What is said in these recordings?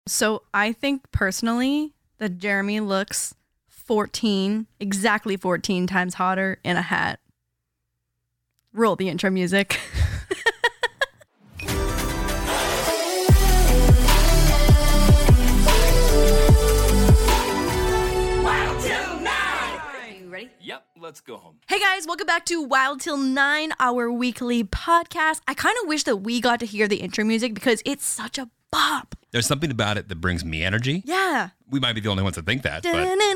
So I think personally that Jeremy looks exactly 14 times hotter in a hat. Roll the intro music. Yep, let's go home. Hey guys, welcome back to Wild Till 9, our weekly podcast. I kind of wish that we got to hear the intro music because it's such a bop. There's something about it that brings me energy. Yeah. We might be the only ones that think that, but...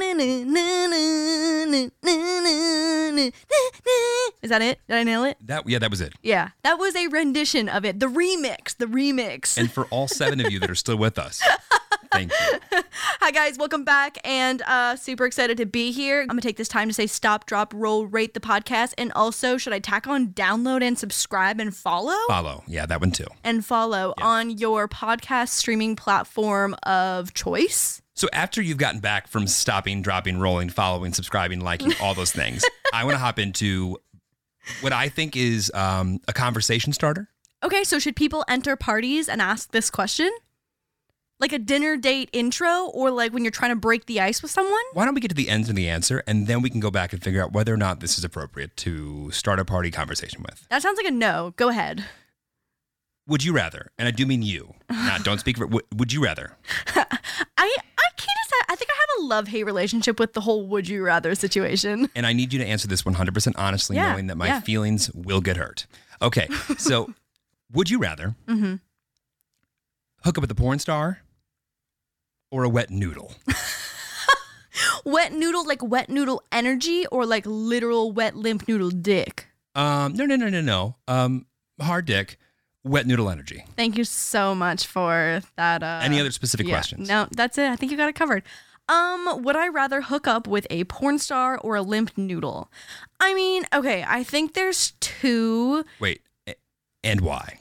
Is that it? Did I nail it? that was it. Yeah, that was a rendition of it. The remix. And for all 7 of you that are still with us, thank you. Hi guys, welcome back, and super excited to be here. I'm gonna take this time to say stop, drop, roll, rate the podcast, and also should I tack on download and subscribe and follow? Follow, yeah, that one too. And follow on your podcast streaming platform of choice. So after you've gotten back from stopping, dropping, rolling, following, subscribing, liking, all those things, I want to hop into what I think is a conversation starter. Okay, so should people enter parties and ask this question? Like a dinner date intro, or like when you're trying to break the ice with someone? Why don't we get to the ends of the answer, and then we can go back and figure out whether or not this is appropriate to start a party conversation with. That sounds like a no. Go ahead. Would you rather? And I do mean you. Don't speak for... Would you rather? I can't decide. I think I have a love-hate relationship with the whole would you rather situation. And I need you to answer this 100% honestly, knowing that my feelings will get hurt. Okay, so would you rather hook up with a porn star or a wet noodle? Wet noodle, like wet noodle energy, or like literal wet limp noodle dick? No. Hard dick, wet noodle energy. Thank you so much for that. Any other specific questions? No, that's it. I think you got it covered. Would I rather hook up with a porn star or a limp noodle? I mean, okay, I think there's two. Wait, and why?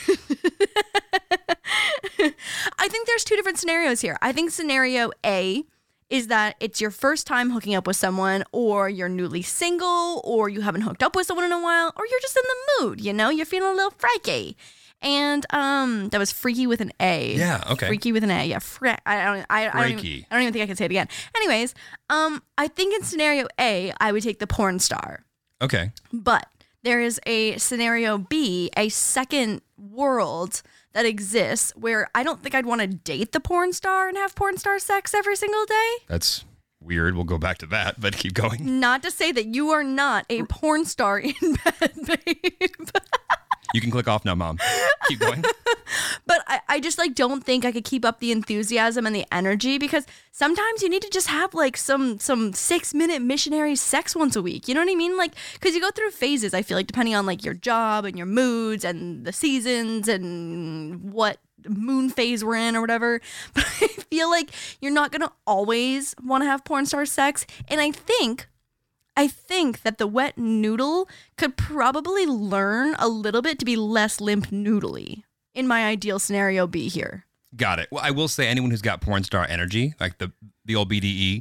I think there's two different scenarios here. I think scenario A is that it's your first time hooking up with someone, or you're newly single, or you haven't hooked up with someone in a while, or you're just in the mood, you know? You're feeling a little freaky. And that was freaky with an A. Yeah, okay. Freaky with an A. Yeah, I don't even think I can say it again. Anyways, I think in scenario A, I would take the porn star. Okay. But there is a scenario B, a second world that exists where I don't think I'd want to date the porn star and have porn star sex every single day. That's weird. We'll go back to that, but keep going. Not to say that you are not a porn star in bed, babe. You can click off now, Mom. Keep going. But I just like don't think I could keep up the enthusiasm and the energy, because sometimes you need to just have like some 6-minute missionary sex once a week. You know what I mean? Like, because you go through phases, I feel like, depending on like your job and your moods and the seasons and what moon phase we're in or whatever. But I feel like you're not going to always want to have porn star sex. And I think that the wet noodle could probably learn a little bit to be less limp noodly in my ideal scenario B here. Got it. Well, I will say anyone who's got porn star energy, like the old BDE,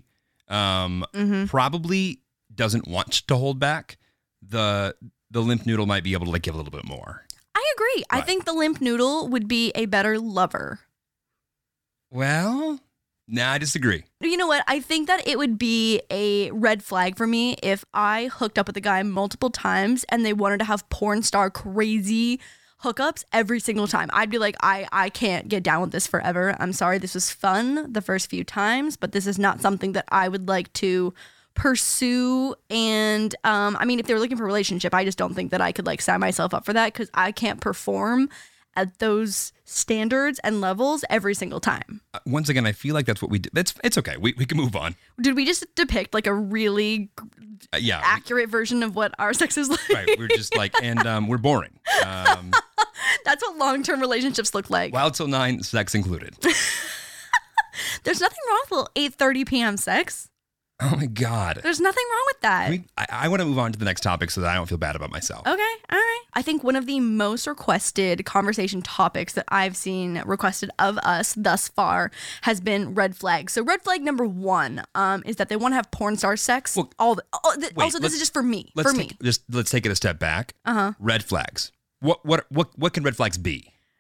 probably doesn't want to hold back. The limp noodle might be able to like give a little bit more. I agree. Right. I think the limp noodle would be a better lover. Well... Nah, I disagree. You know what? I think that it would be a red flag for me if I hooked up with a guy multiple times and they wanted to have porn star crazy hookups every single time. I'd be like, I can't get down with this forever. I'm sorry, this was fun the first few times, but this is not something that I would like to pursue. And I mean, if they were looking for a relationship, I just don't think that I could like sign myself up for that, because I can't perform at those standards and levels every single time. Once again, I feel like that's what we do. It's okay. We can move on. Did we just depict like a really accurate version of what our sex is like? Right. We're just like, and we're boring. That's what long-term relationships look like. Wild till 9, sex included. There's nothing wrong with 8:30 p.m. sex. Oh my God. There's nothing wrong with that. I want to move on to the next topic so that I don't feel bad about myself. Okay, all right. I think one of the most requested conversation topics that I've seen requested of us thus far has been red flags. So red flag number 1 is that they want to have porn star sex. Well, also, this is just for me. Let's take it a step back. Red flags. What can red flags be?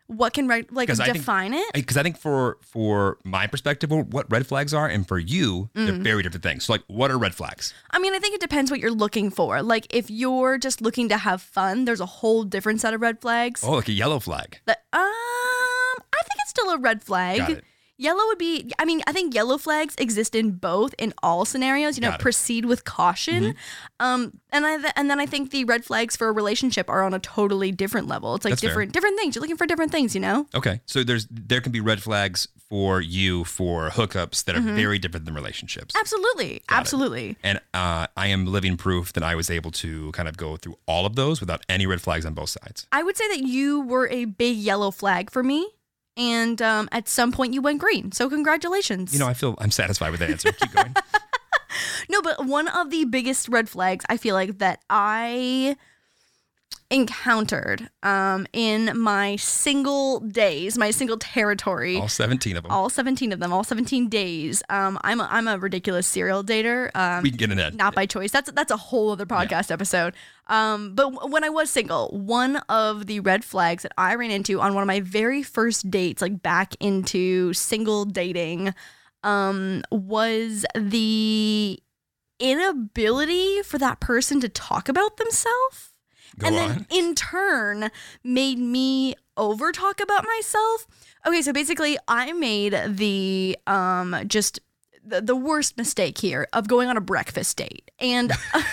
What can define it? Because I think for my perspective, what red flags are, and for you, they're very different things. So, like, what are red flags? I mean, I think it depends what you're looking for. Like, if you're just looking to have fun, there's a whole different set of red flags. Oh, like a yellow flag. I think it's still a red flag. Got it. Yellow would be, I mean, I think yellow flags exist in all scenarios, proceed with caution. And then I think the red flags for a relationship are on a totally different level. It's like That's different things. You're looking for different things, Okay. So there can be red flags for you for hookups that are very different than relationships. Absolutely. Absolutely. And I am living proof that I was able to kind of go through all of those without any red flags on both sides. I would say that you were a big yellow flag for me. And at some point you went green. So congratulations. I'm satisfied with that answer. Keep going. No, but one of the biggest red flags I feel like that I encountered in my single days, my single territory. All 17 of them. All 17 of them. All 17 days. I'm a ridiculous serial dater. We can get into that. Not by choice. That's a whole other podcast episode. But when I was single, one of the red flags that I ran into on one of my very first dates, like back into single dating, was the inability for that person to talk about themselves. Then in turn made me over talk about myself. Okay, so basically I made the just the worst mistake here of going on a breakfast date. And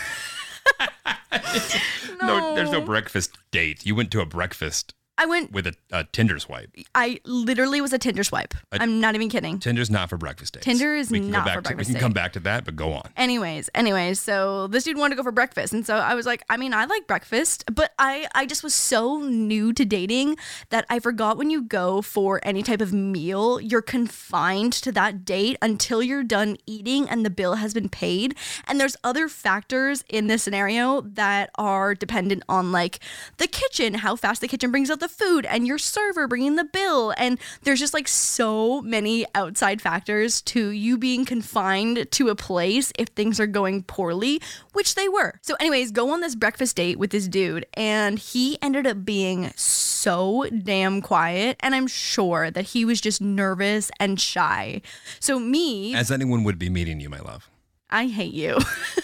No, there's no breakfast date. You went to a breakfast. I went with a Tinder swipe. I literally was a Tinder swipe. I'm not even kidding. Tinder's not for breakfast dates. Tinder is not for breakfast dates. We can come back to that, but go on. Anyways, so this dude wanted to go for breakfast. And so I was like, I mean, I like breakfast, but I just was so new to dating that I forgot when you go for any type of meal, you're confined to that date until you're done eating and the bill has been paid. And there's other factors in this scenario that are dependent on like the kitchen, how fast the kitchen brings out the food, and your server bringing the bill, and there's just like so many outside factors to you being confined to a place if things are going poorly, which they were. So anyways, go on this breakfast date with this dude, and he ended up being so damn quiet, and I'm sure that he was just nervous and shy. So me, as anyone would be meeting you, my love, I hate you.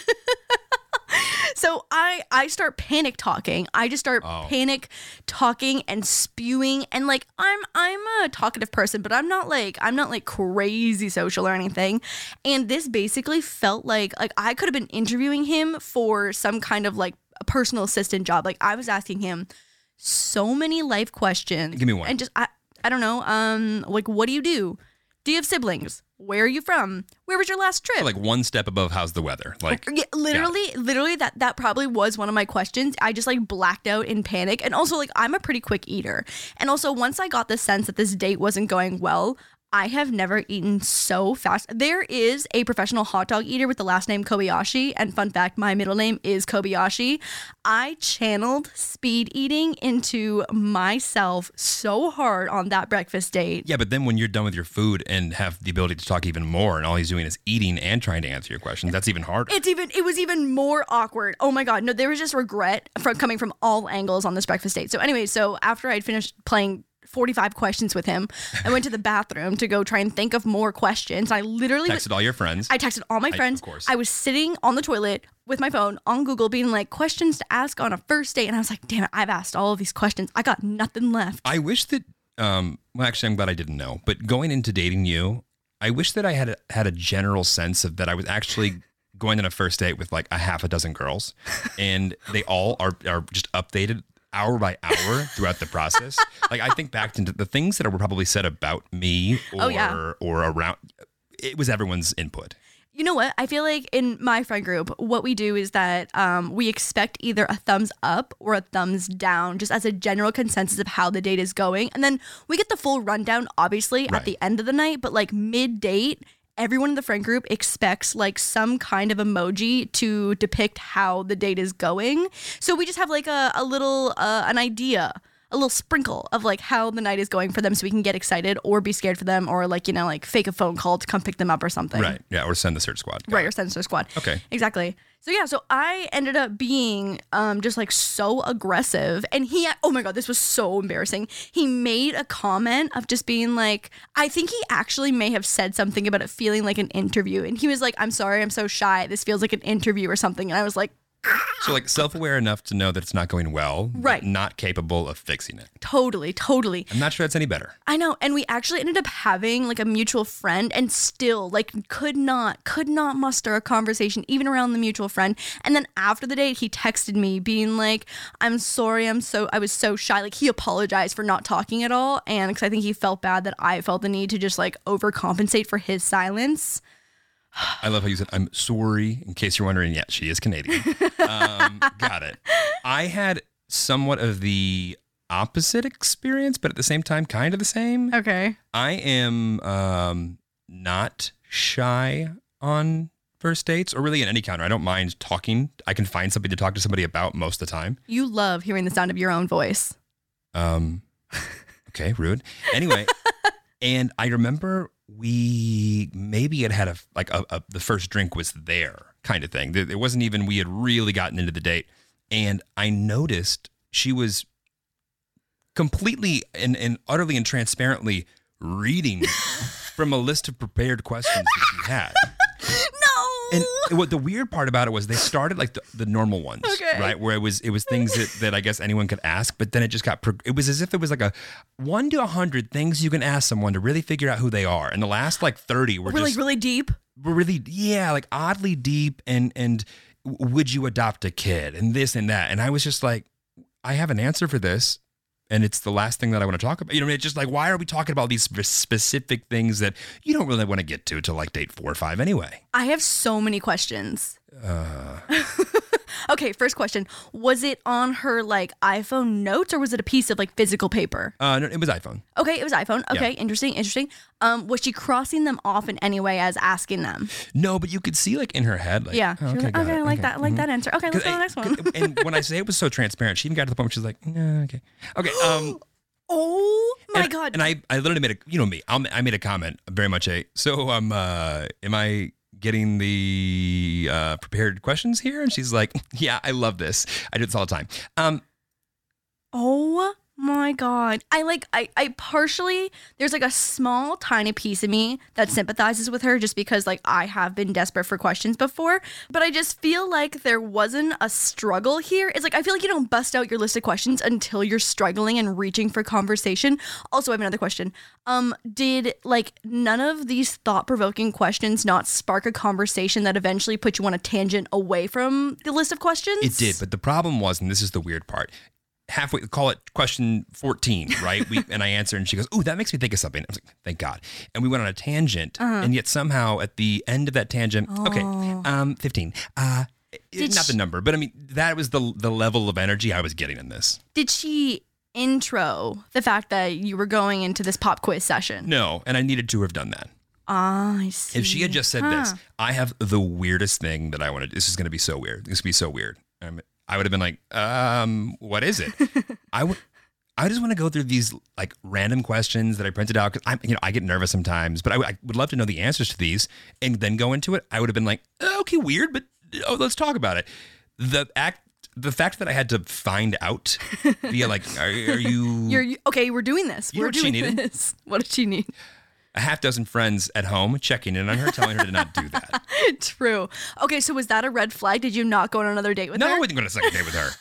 So I start panic talking. I just start panic talking and spewing, and like I'm a talkative person, but I'm not like crazy social or anything. And this basically felt like I could have been interviewing him for some kind of like a personal assistant job. Like I was asking him so many life questions. Give me one. And just I don't know. Like, what do you do? Do you have siblings? Where are you from? Where was your last trip? So like one step above how's the weather? Like yeah, literally that probably was one of my questions. I just like blacked out in panic. And also like I'm a pretty quick eater. And also once I got the sense that this date wasn't going well, I have never eaten so fast. There is a professional hot dog eater with the last name Kobayashi. And fun fact, my middle name is Kobayashi. I channeled speed eating into myself so hard on that breakfast date. Yeah, but then when you're done with your food and have the ability to talk even more, and all he's doing is eating and trying to answer your questions, that's even harder. It was even more awkward. Oh my God. No, there was just regret coming from all angles on this breakfast date. So anyway, so after I'd finished playing 45 questions with him, I went to the bathroom to go try and think of more questions. I literally texted all your friends. I texted all my friends. Of course. I was sitting on the toilet with my phone on Google being like questions to ask on a first date. And I was like, damn it, I've asked all of these questions. I got nothing left. I wish that, well, actually, I'm glad I didn't know. But going into dating you, I wish that I had a general sense of that I was actually going on a first date with like a half a dozen girls. And they all are just updated hour by hour throughout the process. Like I think back to the things that were probably said about me or around, it was everyone's input. You know what? I feel like in my friend group, what we do is that we expect either a thumbs up or a thumbs down, just as a general consensus of how the date is going. And then we get the full rundown, obviously, at the end of the night. But like mid-date, everyone in the friend group expects like some kind of emoji to depict how the date is going. So we just have like a little, an idea a little sprinkle of like how the night is going for them so we can get excited or be scared for them or like, like fake a phone call to come pick them up or something. Right. Yeah. Or send the search squad. Right. Or send the search squad. Okay. Exactly. So yeah, so I ended up being just like so aggressive, and oh my God, this was so embarrassing. He made a comment of just being like, I think he actually may have said something about it feeling like an interview, and he was like, I'm sorry, I'm so shy. This feels like an interview or something. And I was like, so like self-aware enough to know that it's not going well, right? But not capable of fixing it. Totally. I'm not sure that's any better. I know, and we actually ended up having like a mutual friend, and still like could not muster a conversation even around the mutual friend. And then after the date, he texted me being like, "I'm sorry, I was so shy." Like he apologized for not talking at all, and because I think he felt bad that I felt the need to just like overcompensate for his silence. I love how you said, I'm sorry, in case you're wondering. Yeah, she is Canadian. Got it. I had somewhat of the opposite experience, but at the same time, kind of the same. Okay. I am not shy on first dates or really in any encounter. I don't mind talking. I can find something to talk to somebody about most of the time. You love hearing the sound of your own voice. Okay, rude. Anyway, and I remember we maybe had the first drink was there kind of thing. It wasn't even, we had really gotten into the date. And I noticed she was completely and utterly and transparently reading from a list of prepared questions that she had. No. And what the weird part about it was they started like the normal ones, okay, right? Where it was things that I guess anyone could ask, but then it just it was as if it was like a 1 to 100 things you can ask someone to really figure out who they are. And the last like 30 were just like really deep. Were really, yeah, like oddly deep. And would you adopt a kid and this and that? And I was just like, I have an answer for this. And it's the last thing that I want to talk about. It's just like, why are we talking about these specific things that you don't really want to get to till like date 4 or 5 anyway? I have so many questions. Okay, first question. Was it on her like iPhone notes or was it a piece of like physical paper? No, it was iPhone. Okay, it was iPhone. Okay, yeah. Interesting. Was she crossing them off in any way as asking them? No, but you could see like in her head, like, yeah. Oh, okay, I like that. I like that answer. Okay, let's go to the next one. And when I say it was so transparent, she even got to the point where she's like, okay. Oh my God. And I literally made I made a comment very much am I getting the prepared questions here? And she's like, yeah, I love this. I do this all the time. Oh my God. I partially, there's like a small tiny piece of me that sympathizes with her just because like I have been desperate for questions before, but I just feel like there wasn't a struggle here. It's like, I feel like you don't bust out your list of questions until you're struggling and reaching for conversation. Also, I have another question. Did like none of these thought-provoking questions not spark a conversation that eventually put you on a tangent away from the list of questions? It did, but the problem was, and this is the weird part, halfway, call it question 14, right? And I answer and she goes, "Ooh, that makes me think of something." I was like, thank God. And we went on a tangent, and yet somehow at the end of that tangent, 15. Not the number, but I mean, that was the level of energy I was getting in this. Did she intro the fact that you were going into this pop quiz session? No, and I needed to have done that. I see. If she had just said this, I have the weirdest thing that I wanted. This is going to be so weird. This would be so weird. I would have been like, what is it? I just want to go through these like random questions that I printed out because I get nervous sometimes, but I would love to know the answers to these and then go into it. I would have been like, okay, weird, but let's talk about it. The fact that I had to find out via like, are you? You're okay. We're doing this. We're doing this. What did she need? A half dozen friends at home checking in on her, telling her to not do that. True. Okay, so was that a red flag? Did you not go on another date with her? No, I wouldn't go on a second date with her.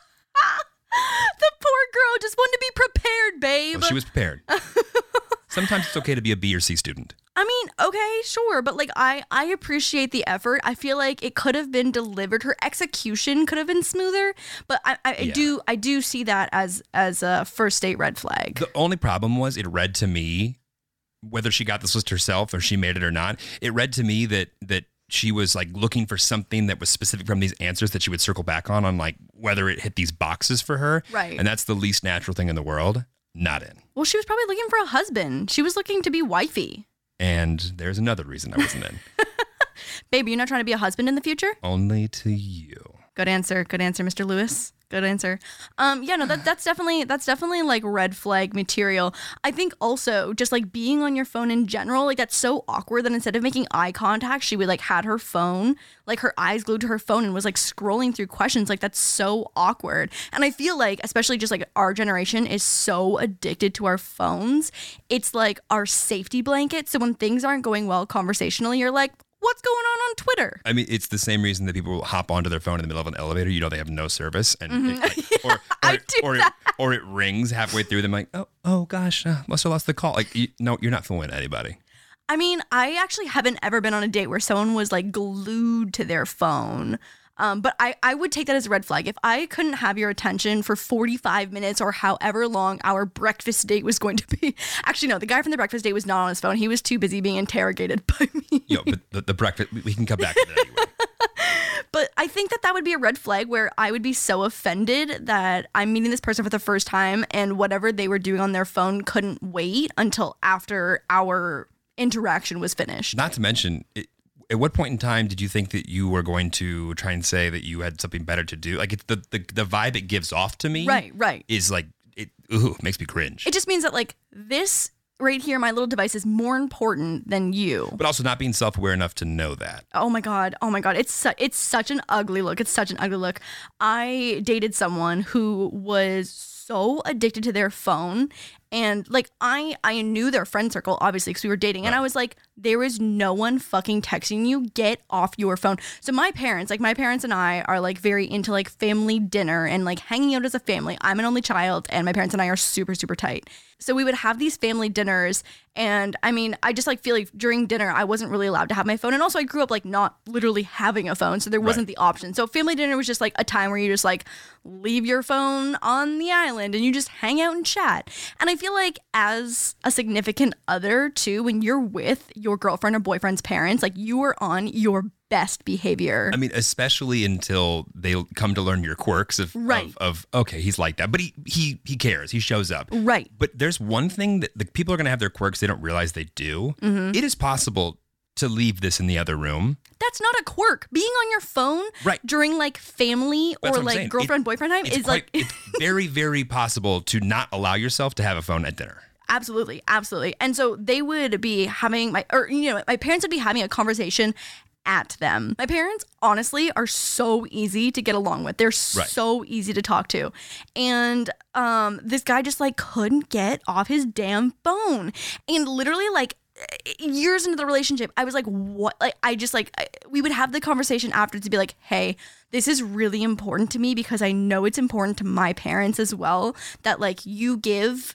The poor girl just wanted to be prepared, babe. Well, she was prepared. Sometimes it's okay to be a B or C student. I mean, okay, sure, but like I appreciate the effort. I feel like it could have been delivered. Her execution could have been smoother, but I do see that as a first date red flag. The only problem was it read to me, whether she got this list herself or she made it or not, it read to me that she was like looking for something that was specific from these answers that she would circle back on like whether it hit these boxes for her. Right. And that's the least natural thing in the world. Not in. Well, she was probably looking for a husband. She was looking to be wifey. And there's another reason I wasn't in. Baby, you're not trying to be a husband in the future? Only to you. Good answer, Mr. Lewis. Good answer. That's definitely like red flag material. I think also just like being on your phone in general, like that's so awkward that instead of making eye contact, she would like had her phone, like her eyes glued to her phone and was like scrolling through questions. Like that's so awkward. And I feel like, especially just like our generation is so addicted to our phones. It's like our safety blanket. So when things aren't going well conversationally, you're like, what's going on Twitter? I mean, it's the same reason that people hop onto their phone in the middle of an elevator. You know, they have no service, and or it rings halfway through. Them like, oh gosh, must have lost the call. Like, no, you're not fooling anybody. I mean, I actually haven't ever been on a date where someone was like glued to their phone. But I would take that as a red flag. If I couldn't have your attention for 45 minutes or however long our breakfast date was going to be. Actually, no, the guy from the breakfast date was not on his phone. He was too busy being interrogated by me. But the breakfast, we can come back to that anyway. But I think that would be a red flag where I would be so offended that I'm meeting this person for the first time and whatever they were doing on their phone couldn't wait until after our interaction was finished. Not to mention, at what point in time did you think that you were going to try and say that you had something better to do? Like, it's the vibe it gives off to me. Right. Is like, it makes me cringe. It just means that like this right here, my little device is more important than you. But also not being self-aware enough to know that. Oh my God. It's such an ugly look. I dated someone who was so addicted to their phone. And like I knew their friend circle, obviously, because we were dating. And I was like, there is no one fucking texting you. Get off your phone. So my parents and I are like very into like family dinner and like hanging out as a family. I'm an only child and my parents and I are super, super tight. So we would have these family dinners. And I mean, I just like feel like during dinner, I wasn't really allowed to have my phone. And also I grew up like not literally having a phone. So there wasn't the option. So family dinner was just like a time where you just like leave your phone on the island and you just hang out and chat. And I feel like as a significant other too, when you're with your girlfriend or boyfriend's parents, like you are on your best behavior. I mean, especially until they come to learn your quirks of okay, he's like that, but he cares, he shows up. Right. But there's one thing that the people are going to have their quirks they don't realize they do. Mm-hmm. It is possible to leave this in the other room. That's not a quirk. Being on your phone during like family or like girlfriend boyfriend time is like it's very, very possible to not allow yourself to have a phone at dinner. Absolutely. And so they would be having my parents would be having a conversation at them. My parents honestly are so easy to get along with. They're so easy to talk to. And this guy just like couldn't get off his damn phone. And literally like years into the relationship, I was like, what? Like, we would have the conversation after to be like, hey, this is really important to me because I know it's important to my parents as well that like you give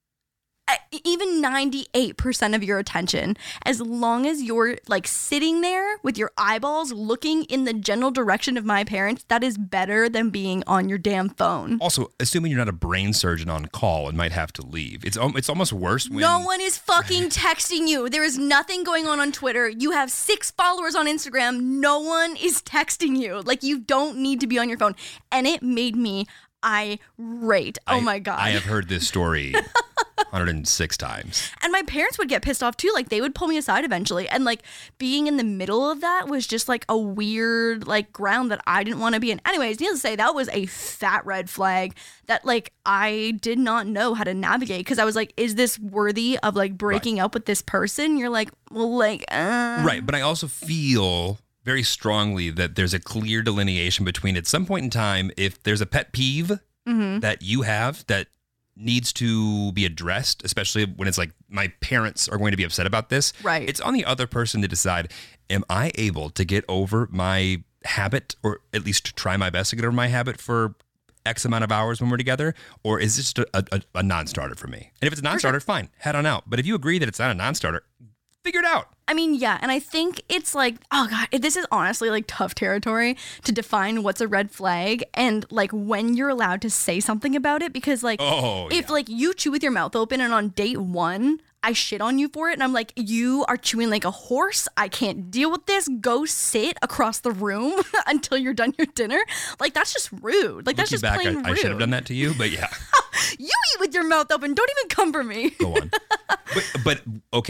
even 98% of your attention, as long as you're like sitting there with your eyeballs looking in the general direction of my parents, that is better than being on your damn phone. Also, assuming you're not a brain surgeon on call and might have to leave, it's almost worse when no one is fucking texting you. There is nothing going on Twitter. You have 6 followers on Instagram. No one is texting you. Like, you don't need to be on your phone. And it made me irate. Oh my God. I have heard this story 106 times. And my parents would get pissed off too. Like, they would pull me aside eventually. And like being in the middle of that was just like a weird like ground that I didn't want to be in. Anyways, needless to say, that was a fat red flag that like I did not know how to navigate, because I was like, is this worthy of like breaking up with this person? You're like, well, like Right. But I also feel very strongly that there's a clear delineation between, at some point in time, if there's a pet peeve that you have that needs to be addressed, especially when it's like, my parents are going to be upset about this. Right. It's on the other person to decide, am I able to get over my habit, or at least try my best to get over my habit for X amount of hours when we're together? Or is this just a non-starter for me? And if it's a non-starter, fine, head on out. But if you agree that it's not a non-starter, figure it out. I mean, yeah, and I think it's like, oh God, this is honestly like tough territory to define what's a red flag and like when you're allowed to say something about it, because like if like you chew with your mouth open and on date 1 I shit on you for it and I'm like, you are chewing like a horse, I can't deal with this, go sit across the room until you're done your dinner. Like, that's just rude. Like, that's just plain rude. I should have done that to you, but yeah. You eat with your mouth open, don't even come for me. Go on. But okay,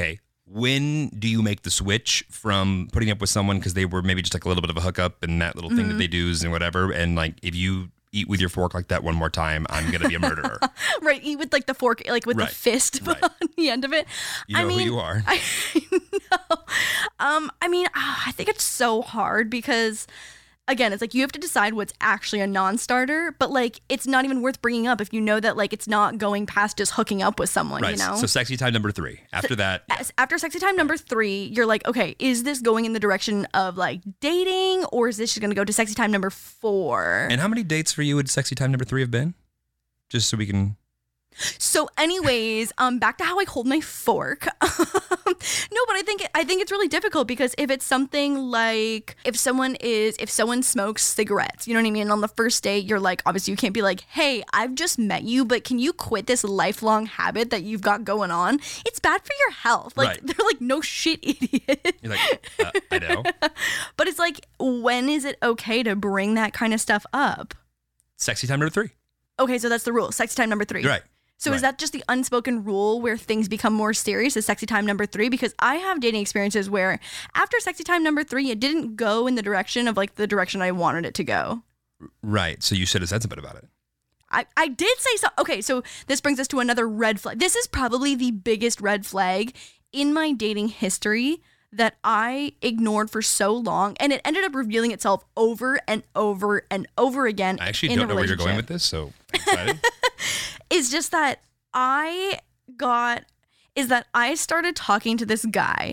when do you make the switch from putting up with someone because they were maybe just like a little bit of a hookup and that little thing that they do and whatever, and like if you eat with your fork like that one more time, I'm gonna be a murderer. Right, eat with like the fork, like with the fist on the end of it. You know who you are. I know. I think it's so hard because, again, it's like you have to decide what's actually a non-starter, but like it's not even worth bringing up if you know that like it's not going past just hooking up with someone, right. You know? So sexy time number 3. After that. After sexy time number 3, you're like, okay, is this going in the direction of like dating, or is this just going to go to sexy time number 4? And how many dates for you would sexy time number 3 have been? Just so we can... So anyways, back to how I hold my fork. No, but I think it's really difficult because if it's something like if someone smokes cigarettes, you know what I mean? On the first date, you're like, obviously you can't be like, hey, I've just met you, but can you quit this lifelong habit that you've got going on? It's bad for your health. Like they're like, no shit, idiot. You're like, I know. But it's like, when is it okay to bring that kind of stuff up? Sexy time number 3. Okay, so that's the rule. Sexy time number 3. You're right. So is that just the unspoken rule where things become more serious as sexy time number 3? Because I have dating experiences where after sexy time number 3, it didn't go in the direction of like the direction I wanted it to go. Right. So you should have said something about it. I did say so. Okay, so this brings us to another red flag. This is probably the biggest red flag in my dating history that I ignored for so long, and it ended up revealing itself over and over and over again. I actually don't know where you're going with this, so I'm excited. It's just that I started talking to this guy,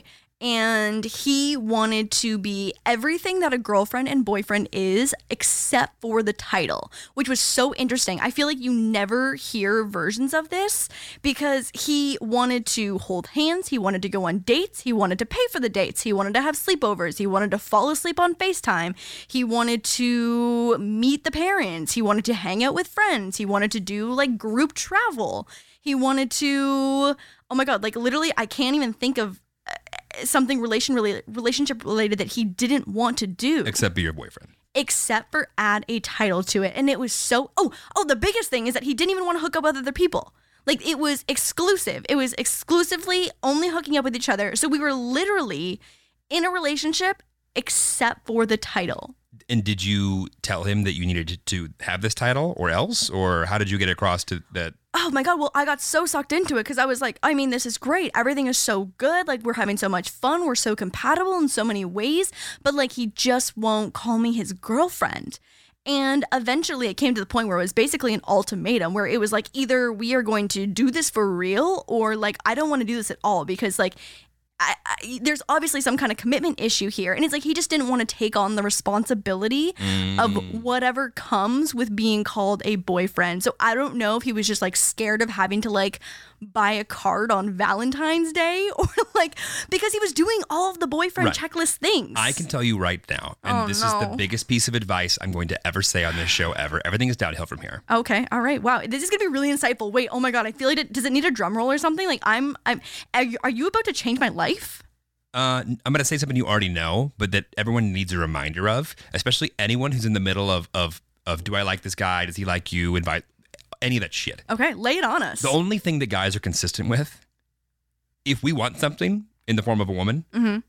and he wanted to be everything that a girlfriend and boyfriend is except for the title, which was so interesting. I feel like you never hear versions of this because he wanted to hold hands, he wanted to go on dates, he wanted to pay for the dates, he wanted to have sleepovers, he wanted to fall asleep on FaceTime, he wanted to meet the parents, he wanted to hang out with friends, he wanted to do like group travel, he wanted to, oh my God, like literally I can't even think of something relationship related that he didn't want to do except be your boyfriend, except for add a title to it. And it was so the biggest thing is that he didn't even want to hook up with other people. Like it was exclusive. It was exclusively only hooking up with each other. So we were literally in a relationship except for the title. And did you tell him that you needed to have this title or else, or how did you get across to that? Oh my God. Well, I got so sucked into it because I was like, I mean, this is great. Everything is so good. Like we're having so much fun. We're so compatible in so many ways, but like he just won't call me his girlfriend. And eventually it came to the point where it was basically an ultimatum where it was like, either we are going to do this for real or like, I don't want to do this at all because like, there's obviously some kind of commitment issue here. And it's like he just didn't want to take on the responsibility of whatever comes with being called a boyfriend. So I don't know if he was just like scared of having to like buy a card on Valentine's Day or like because he was doing all of the boyfriend checklist things. I can tell you right now, and this is the biggest piece of advice I'm going to ever say on this show ever. Everything is downhill from here. Okay. All right. Wow. This is going to be really insightful. Wait, oh my God. I feel like does it need a drum roll or something? Like are you about to change my life? I'm going to say something you already know, but that everyone needs a reminder of, especially anyone who's in the middle of do I like this guy? Does he like you? Invite any of that shit. Okay, lay it on us. The only thing that guys are consistent with, if we want something in the form of a woman,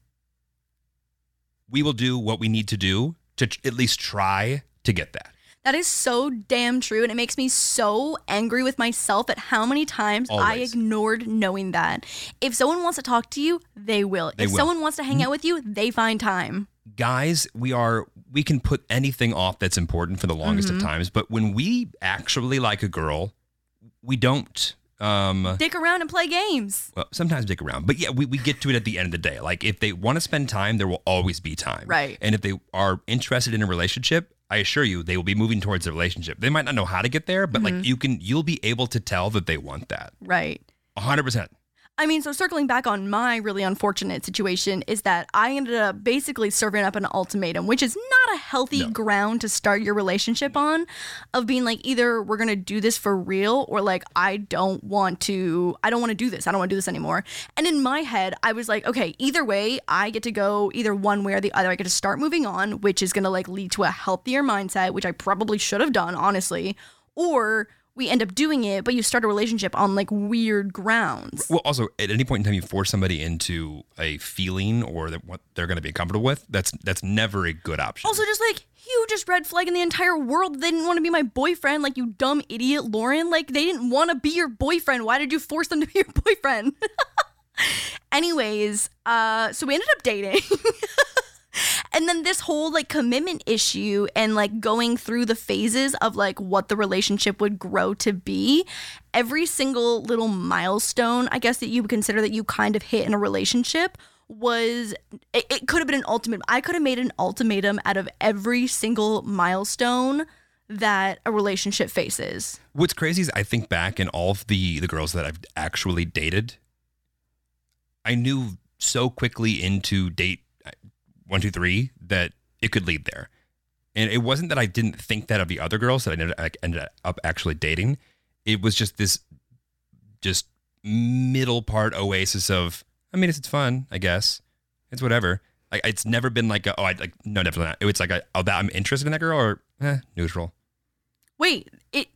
we will do what we need to do to at least try to get that. That is so damn true, and it makes me so angry with myself at how many times I ignored knowing that. If someone wants to talk to you, they will. If someone wants to hang out with you, they find time. Guys, we can put anything off that's important for the longest of times, but when we actually like a girl, we don't dick around and play games. Well, sometimes dick around, but yeah, we get to it at the end of the day. Like if they want to spend time, there will always be time. Right. And if they are interested in a relationship, I assure you, they will be moving towards a relationship. They might not know how to get there, but like you'll be able to tell that they want that. Right. 100%. I mean, so circling back on my really unfortunate situation is that I ended up basically serving up an ultimatum, which is not a healthy ground to start your relationship on, of being like, either we're going to do this for real or like, I don't want to do this. I don't want to do this anymore. And in my head, I was like, okay, either way, I get to go either one way or the other. I get to start moving on, which is going to like lead to a healthier mindset, which I probably should have done, honestly, or we end up doing it, but you start a relationship on like weird grounds. Well, also at any point in time you force somebody into a feeling or what they're going to be comfortable with, that's never a good option. Also, just like hugest red flag in the entire world. They didn't want to be my boyfriend. Like, you dumb idiot, Lauren. Like, they didn't want to be your boyfriend. Why did you force them to be your boyfriend? Anyways, so we ended up dating. And then this whole like commitment issue and like going through the phases of like what the relationship would grow to be, every single little milestone, I guess, that you would consider that you kind of hit in a relationship was, it could have been an ultimate. I could have made an ultimatum out of every single milestone that a relationship faces. What's crazy is I think back in all of the girls that I've actually dated, I knew so quickly into date 1, 2, 3 that it could lead there. And it wasn't that I didn't think that of the other girls that I ended up actually dating. It was just this middle part oasis of, I mean, it's fun, I guess. It's whatever. Like, it's never been like, no, definitely not. It's like, that I'm interested in that girl, or neutral. Wait,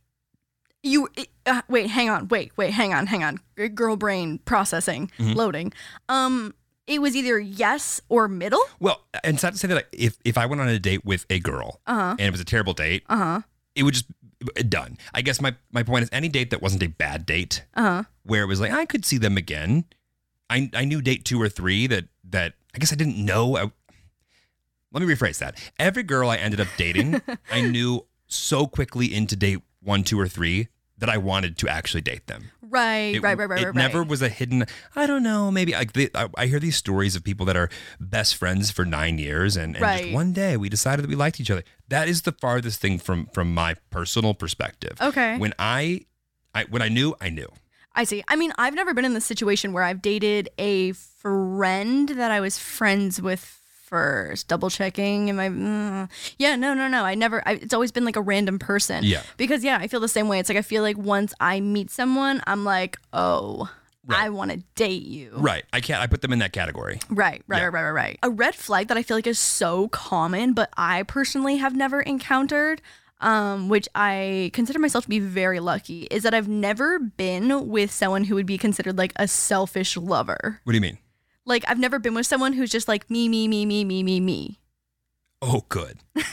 hang on. Girl brain processing, loading. It was either yes or middle? Well, and it's not to say that like, if I went on a date with a girl and it was a terrible date, it would just done. I guess my point is any date that wasn't a bad date, where it was like, I could see them again. I knew date 2 or 3 that I guess I didn't know. Let me rephrase that. Every girl I ended up dating, I knew so quickly into date 1, 2, or 3 that I wanted to actually date them. Right. It never was a hidden, I don't know, maybe I hear these stories of people that are best friends for 9 years and just one day we decided that we liked each other. That is the farthest thing from my personal perspective. Okay. When I knew, I knew. I see. I mean, I've never been in this situation where I've dated a friend that I was friends with first. Double checking. No. I never. It's always been like a random person. Yeah. Because I feel the same way. It's like I feel like once I meet someone, I'm like, oh, right. I want to date you. Right. I put them in that category. Right. A red flag that I feel like is so common, but I personally have never encountered, which I consider myself to be very lucky, is that I've never been with someone who would be considered like a selfish lover. What do you mean? Like, I've never been with someone who's just like me. Oh, good.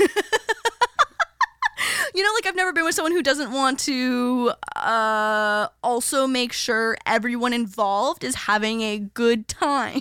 Like, I've never been with someone who doesn't want to also make sure everyone involved is having a good time.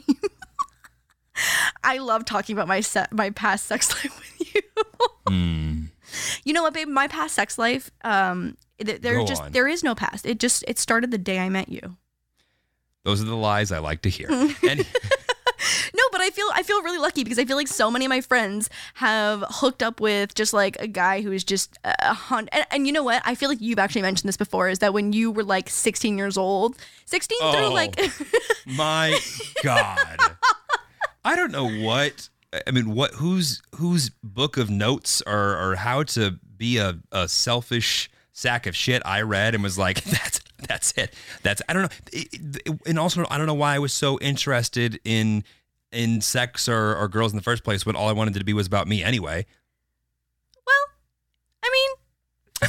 I love talking about my past sex life with you. You know what, babe? My past sex life, there is no past. It started the day I met you. Those are the lies I like to hear. No, but I feel really lucky because I feel like so many of my friends have hooked up with just like a guy who is just and you know what? I feel like you've actually mentioned this before, is that when you were like 16 years old, 16 through like my God. I don't know whose book of notes or how to be a selfish sack of shit I read and was like, that's it. I don't know. And also, I don't know why I was so interested in sex or girls in the first place when all I wanted it to be was about me anyway. Well, I mean,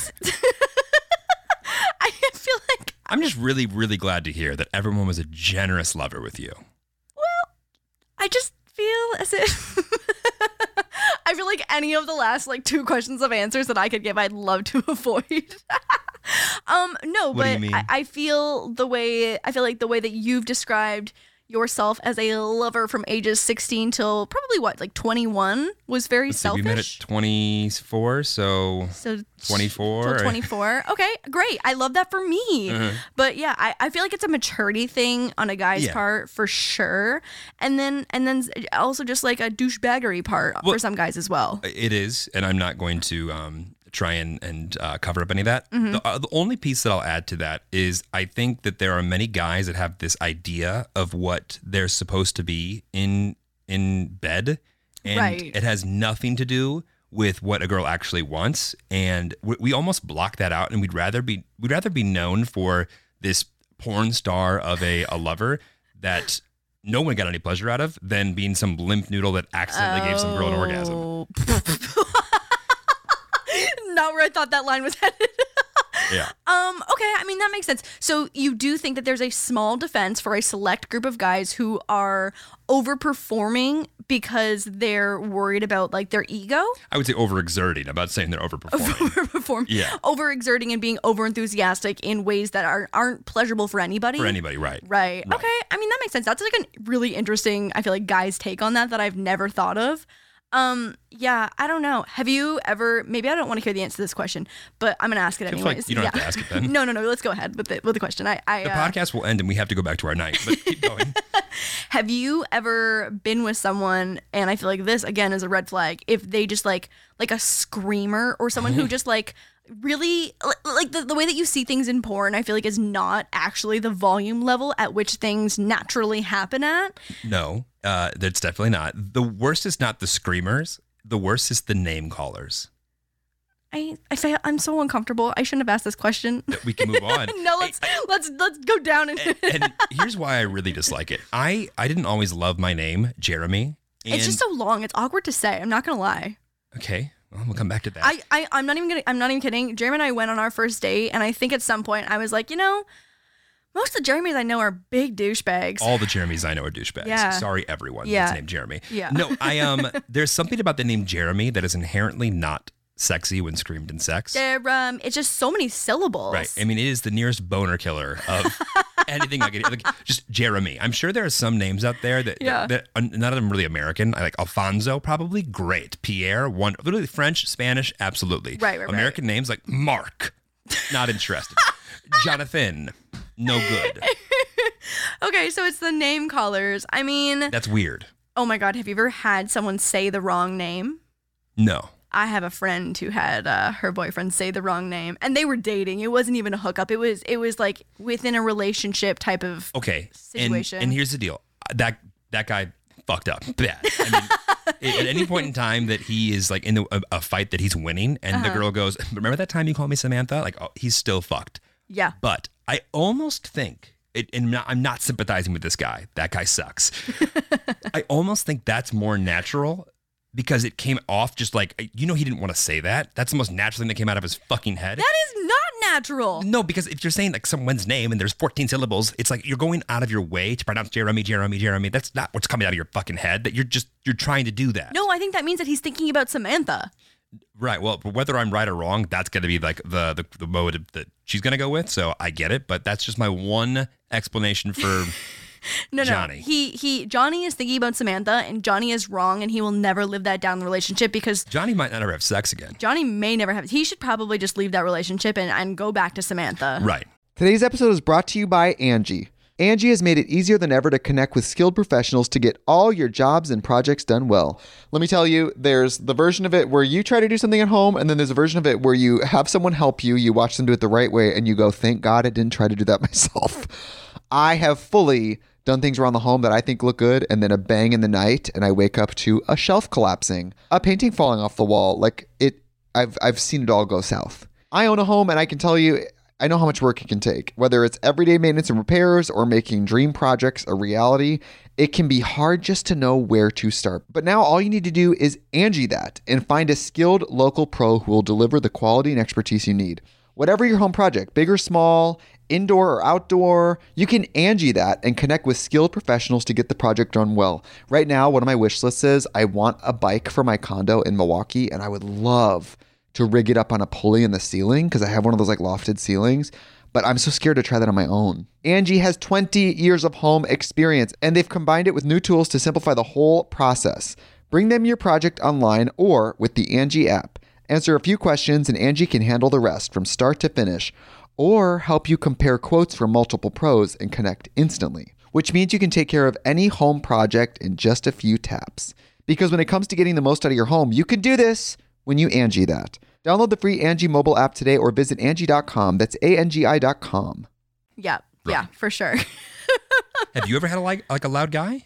I feel like I'm just really, really glad to hear that everyone was a generous lover with you. Well, I just feel as if I feel like any of the last like 2 questions of answers that I could give, I'd love to avoid. No, what do but you mean? I feel like the way that you've described yourself as a lover from ages 16 till probably like 21 was very selfish. We met at 24, so 24. Till 24. Okay, great. I love that for me. But yeah, I feel like it's a maturity thing on a guy's part for sure. And then also just like a douchebaggery part for some guys as well. It is, and I'm not going to try and cover up any of that. The only piece that I'll add to that is I think that there are many guys that have this idea of what they're supposed to be in bed, and it has nothing to do with what a girl actually wants, and we almost block that out, and we'd rather be known for this porn star of a lover that no one got any pleasure out of than being some limp noodle that accidentally gave some girl an orgasm. Not where I thought that line was headed. Yeah. Okay, I mean, that makes sense. So you do think that there's a small defense for a select group of guys who are overperforming because they're worried about like their ego? I would say overexerting. I'm not saying they're overperforming. Yeah. Overexerting and being overenthusiastic in ways that aren't pleasurable for anybody. For anybody, right. Right. Okay. I mean, that makes sense. That's like a really interesting, I feel like, guy's take on that I've never thought of. Yeah, I don't know. Have you ever, maybe I don't want to hear the answer to this question, but I'm going to ask it anyways. Like you don't have to ask it then. No. Let's go ahead with the question. The podcast will end and we have to go back to our night, but keep going. Have you ever been with someone, and I feel like this, again, is a red flag, if they just like a screamer or someone who just like really, like the way that you see things in porn, I feel like is not actually the volume level at which things naturally happen at? No, that's definitely not. The worst is not the screamers. The worst is the name callers. I'm so uncomfortable. I shouldn't have asked this question. We can move on. No, let's go down. And here's why I really dislike it. I didn't always love my name, Jeremy. It's just so long. It's awkward to say. I'm not gonna lie. Okay. Well, we'll come back to that. I'm not even kidding. Jeremy and I went on our first date, and I think at some point I was like, most of the Jeremys I know are big douchebags. All the Jeremys I know are douchebags. Yeah. Sorry, everyone that's named Jeremy. Yeah. No, there's something about the name Jeremy that is inherently not sexy when screamed in sex. It's just so many syllables. Right. I mean, it is the nearest boner killer of anything I could, like, just Jeremy. I'm sure there are some names out there that none of them really American. I like Alfonso, probably great. Pierre, literally French, Spanish, absolutely. Right. American names like Mark, not interested. Jonathan, no good. Okay, so it's the name callers. I mean, that's weird. Oh my God, have you ever had someone say the wrong name? No. I have a friend who had her boyfriend say the wrong name, and they were dating. It wasn't even a hookup. It was like within a relationship type of situation. And here's the deal: that guy fucked up bad. I mean, at any point in time that he is like in a fight that he's winning, and the girl goes, "Remember that time you called me Samantha?" Like, oh, he's still fucked. Yeah. But I almost think. I'm not sympathizing with this guy. That guy sucks. I almost think that's more natural. Because it came off just like, he didn't want to say that. That's the most natural thing that came out of his fucking head. That is not natural. No, because if you're saying like someone's name and there's 14 syllables, it's like you're going out of your way to pronounce Jeremy. That's not what's coming out of your fucking head. That you're trying to do that. No, I think that means that he's thinking about Samantha. Right. Well, whether I'm right or wrong, that's going to be like the mode that she's going to go with. So I get it. But that's just my one explanation for... No. Johnny. Johnny is thinking about Samantha, and Johnny is wrong, and he will never live that down the relationship because Johnny might never have sex again. Johnny may never have. He should probably just leave that relationship and go back to Samantha. Right. Today's episode is brought to you by Angie. Angie has made it easier than ever to connect with skilled professionals to get all your jobs and projects done well. Let me tell you, there's the version of it where you try to do something at home, and then there's a version of it where you have someone help you, you watch them do it the right way, and you go, thank God I didn't try to do that myself. I have fully done things around the home that I think look good, and then a bang in the night, and I wake up to a shelf collapsing, a painting falling off the wall. Like I've seen it all go south. I own a home, and I can tell you, I know how much work it can take. Whether it's everyday maintenance and repairs or making dream projects a reality, it can be hard just to know where to start. But now all you need to do is Angie that and find a skilled local pro who will deliver the quality and expertise you need. Whatever your home project, big or small, indoor or outdoor, you can Angie that and connect with skilled professionals to get the project done well. Right now, one of my wish lists is I want a bike for my condo in Milwaukee, and I would love to rig it up on a pulley in the ceiling because I have one of those like lofted ceilings, but I'm so scared to try that on my own. Angie has 20 years of home experience, and they've combined it with new tools to simplify the whole process. Bring them your project online or with the Angie app. Answer a few questions and Angie can handle the rest from start to finish, or help you compare quotes from multiple pros and connect instantly, which means you can take care of any home project in just a few taps. Because when it comes to getting the most out of your home, you can do this when you Angie that. Download the free Angie mobile app today or visit Angie.com. That's ANGI.com. Yeah, yeah, for sure. Have you ever had a loud guy?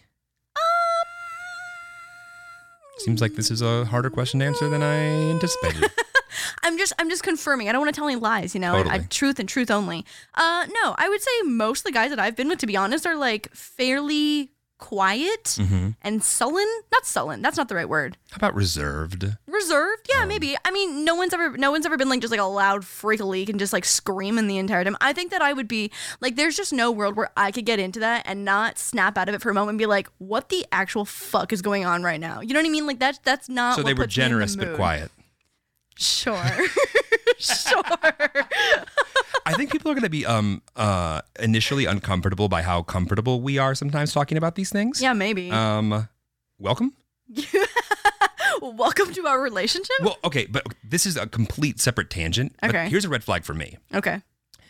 Seems like this is a harder question to answer than I anticipated. I'm just confirming. I don't want to tell any lies, Totally. Truth and truth only. No, I would say most of the guys that I've been with, to be honest, are like fairly quiet and sullen. Not sullen. That's not the right word. How about reserved? Reserved? Yeah, maybe. I mean, no one's ever been like just like a loud freak leak and just like screaming the entire time. I think that I would be like, there's just no world where I could get into that and not snap out of it for a moment and be like, what the actual fuck is going on right now? You know what I mean? Like that's not. So what they were puts me in the generous but mood. quiet. Sure. Sure. I think people are going to be initially uncomfortable by how comfortable we are sometimes talking about these things. Yeah, maybe. Welcome. Welcome to our relationship? Well, okay, but this is a complete separate tangent. But Okay. here's a red flag for me. Okay.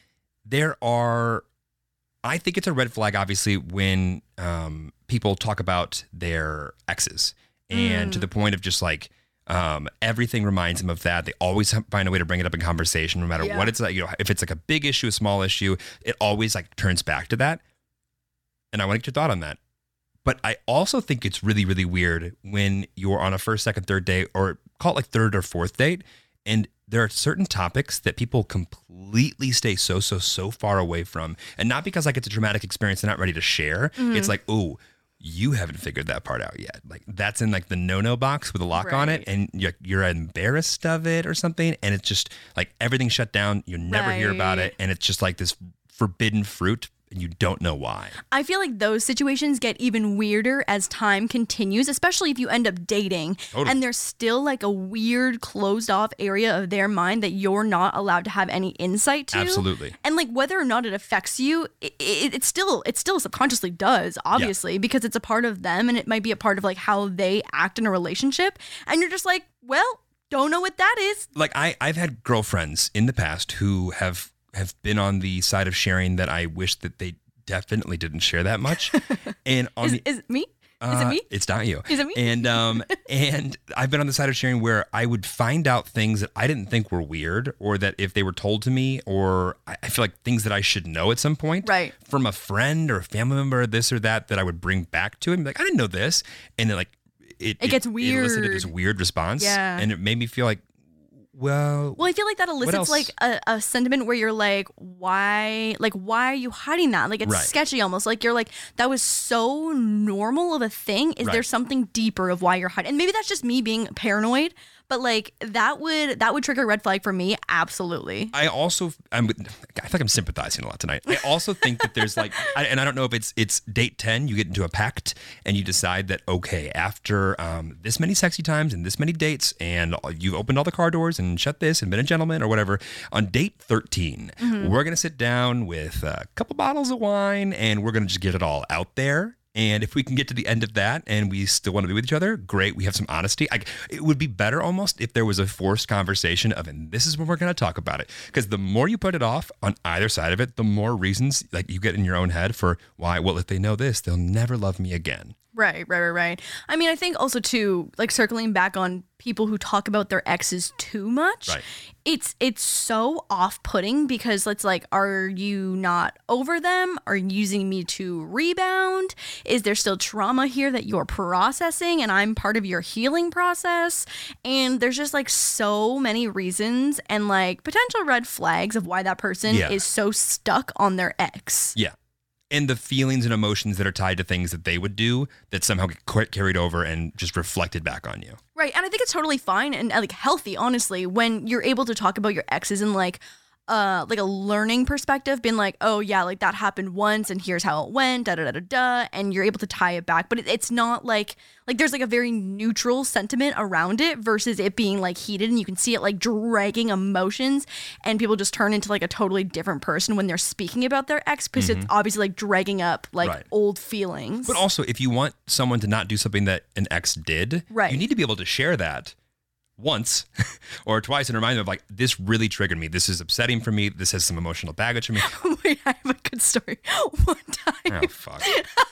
I think it's a red flag, obviously, when people talk about their exes and to the point of just like, everything reminds them of that. They always find a way to bring it up in conversation, no matter what it's like. You know, if it's like a big issue, a small issue, it always like turns back to that. And I want to get your thought on that. But I also think it's really, really weird when you're on a first, second, third date, or call it like third or fourth date, and there are certain topics that people completely stay so far away from. And not because like it's a traumatic experience they're not ready to share. It's like, oh, you haven't figured that part out yet. Like that's in like the no box with a lock on it, and you're embarrassed of it or something, and it's just like everything's shut down. You never hear about it, and it's just like this forbidden fruit, and you don't know why. I feel like those situations get even weirder as time continues, especially if you end up dating and there's still like a weird closed off area of their mind that you're not allowed to have any insight to. Absolutely. And like whether or not it affects you, it still subconsciously does, obviously, because it's a part of them and it might be a part of like how they act in a relationship. And you're just like, well, don't know what that is. Like I've had girlfriends in the past who have been on the side of sharing that I wish that they definitely didn't share that much. And on Is it me? Is it me? It's not you. Is it me? And and I've been on the side of sharing where I would find out things that I didn't think were weird, or that if they were told to me, or I feel like things that I should know at some point, Right. from a friend or a family member, this or that I would bring back to him. Like, I didn't know this. And then like it gets weird. It elicited this weird response. Yeah. And it made me feel like, well, I feel like that elicits like a sentiment where you're like, why are you hiding that? Like it's Right. sketchy almost. Like you're like, that was so normal of a thing. Is there Right. something deeper of why you're hiding? And maybe that's just me being paranoid, but like that would trigger a red flag for me. Absolutely. I feel like I'm sympathizing a lot tonight. I also think that there's like, and I don't know if it's date 10, you get into a pact and you decide that, okay, after this many sexy times and this many dates, and you've opened all the car doors and shut this and been a gentleman or whatever, on date 13, we're going to sit down with a couple bottles of wine and we're going to just get it all out there. And if we can get to the end of that and we still want to be with each other, great. We have some honesty. It would be better almost if there was a forced conversation of, and this is when we're going to talk about it. Because the more you put it off on either side of it, the more reasons like you get in your own head for why. Well, if they know this, they'll never love me again. Right. I mean, I think also too, like circling back on people who talk about their exes too much. Right. It's so off-putting because it's like, are you not over them? Are you using me to rebound? Is there still trauma here that you're processing and I'm part of your healing process? And there's just like so many reasons and like potential red flags of why that person is so stuck on their ex. Yeah. And the feelings and emotions that are tied to things that they would do that somehow get carried over and just reflected back on you. Right. And I think it's totally fine and like healthy, honestly, when you're able to talk about your exes in like a learning perspective, being like, oh yeah, like that happened once and here's how it went, and you're able to tie it back. But it's not like there's like a very neutral sentiment around it versus it being like heated, and you can see it like dragging emotions, and people just turn into like a totally different person when they're speaking about their ex because it's obviously like dragging up like old feelings. But also, if you want someone to not do something that an ex did, Right. you need to be able to share that once or twice and remind them of like, this really triggered me. This is upsetting for me. This has some emotional baggage for me. Wait, I have a good story. One time. Oh, fuck.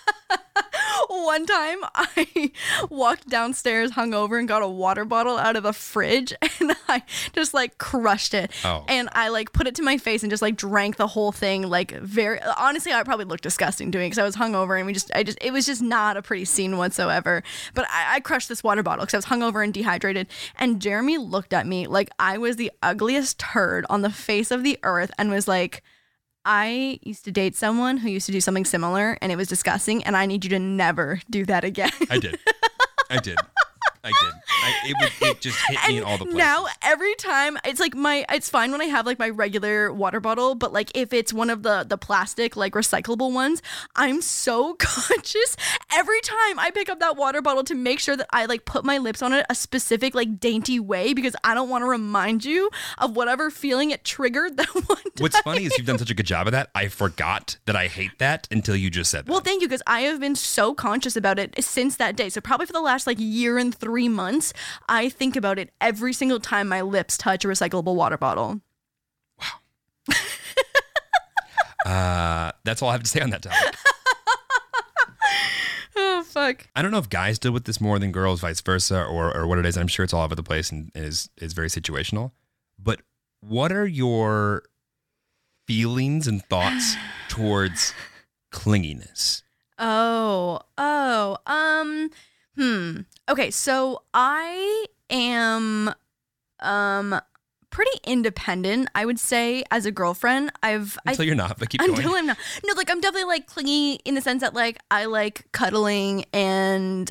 One time I walked downstairs hungover and got a water bottle out of the fridge and I just like crushed it. Oh. And I like put it to my face and just like drank the whole thing. Like honestly, I probably looked disgusting doing it because I was hungover and it was just not a pretty scene whatsoever. But I crushed this water bottle because I was hungover and dehydrated. And Jeremy looked at me like I was the ugliest turd on the face of the earth and was like, I used to date someone who used to do something similar, and it was disgusting, and I need you to never do that again. I did. It just hit me in all the places. Now every time it's fine when I have like my regular water bottle, but like if it's one of the plastic like recyclable ones, I'm so conscious every time I pick up that water bottle to make sure that I like put my lips on it a specific like dainty way, because I don't want to remind you of whatever feeling it triggered that one time. What's funny is you've done such a good job of that. I forgot that I hate that until you just said that. Well, thank you, because I have been so conscious about it since that day. So probably for the last like year and 3 months, I think about it every single time my lips touch a recyclable water bottle. Wow. That's all I have to say on that topic. Oh, fuck. I don't know if guys deal with this more than girls, vice versa, or what it is. I'm sure it's all over the place and is very situational. But what are your feelings and thoughts towards clinginess? Okay, so I am pretty independent, I would say, as a girlfriend. Until you're not, but keep going. Until I'm not. No, like I'm definitely like clingy in the sense that like I like cuddling, and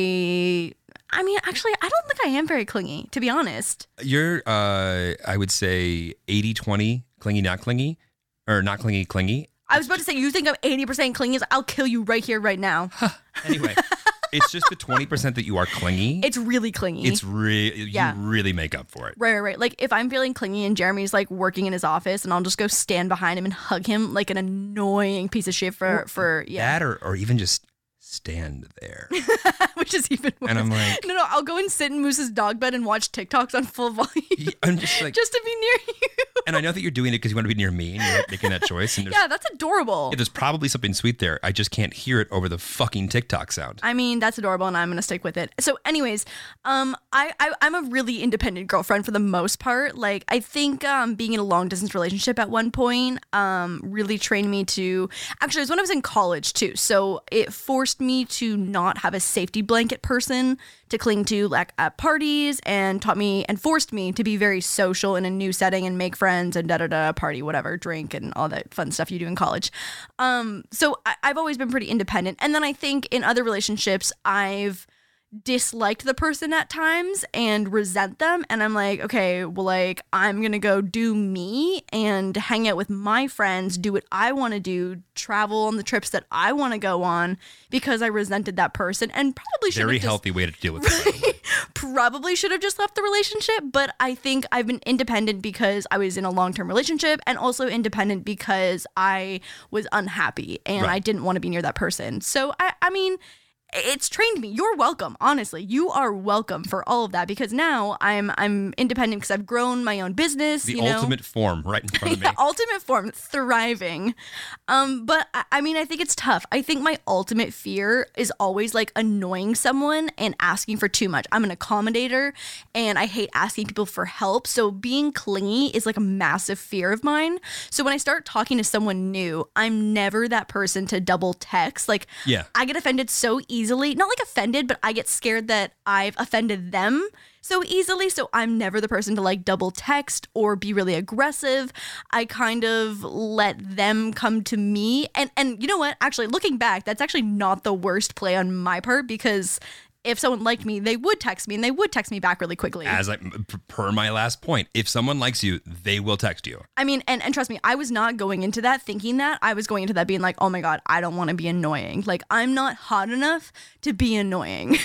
I mean, actually, I don't think I am very clingy, to be honest. You're, I would say 80-20, clingy, not clingy, or not clingy, clingy. I was about to say, you think I'm 80% clingy? I'll kill you right here, right now. Anyway. It's just the 20% that you are clingy. It's really clingy. It's you really make up for it. Right. Like if I'm feeling clingy and Jeremy's like working in his office, and I'll just go stand behind him and hug him like an annoying piece of shit for that, or even just stand there. Which is even worse. And I'm like, no, I'll go and sit in Moose's dog bed and watch TikToks on full volume. I'm just like, just to be near you. And I know that you're doing it because you want to be near me and you're making that choice. And yeah, that's adorable. Yeah, there's probably something sweet there. I just can't hear it over the fucking TikTok sound. I mean, that's adorable, and I'm gonna stick with it. So, anyways, I'm a really independent girlfriend for the most part. Like, I think being in a long distance relationship at one point really trained me to. Actually, it was when I was in college too. So it forced me to not have a safety blanket person to cling to, like at parties, and taught me and forced me to be very social in a new setting and make friends and party, whatever, drink and all that fun stuff you do in college. So I've always been pretty independent. And then I think in other relationships, I've disliked the person at times and resent them, and I'm like, okay, well, like I'm gonna go do me and hang out with my friends, do what I want to do, travel on the trips that I want to go on, because I resented that person, and probably should very healthy way to deal with it. Probably should have just left the relationship, but I think I've been independent because I was in a long-term relationship, and also independent because I was unhappy and I didn't want to be near that person. So I mean, it's trained me. You're welcome. Honestly, you are welcome for all of that, because now I'm independent because I've grown my own business. The ultimate form right in front of me. Ultimate form, thriving. But I mean, I think it's tough. I think my ultimate fear is always like annoying someone and asking for too much. I'm an accommodator, and I hate asking people for help. So being clingy is like a massive fear of mine. So when I start talking to someone new, I'm never that person to double text. Like, I get offended so easily. Not like offended, but I get scared that I've offended them so easily. So I'm never the person to like double text or be really aggressive. I kind of let them come to me. And you know what? Actually, looking back, that's actually not the worst play on my part, because if someone liked me, they would text me, and they would text me back really quickly. As per my last point, if someone likes you, they will text you. I mean, and trust me, I was not going into that thinking that. I was going into that being like, oh my God, I don't want to be annoying. Like, I'm not hot enough to be annoying.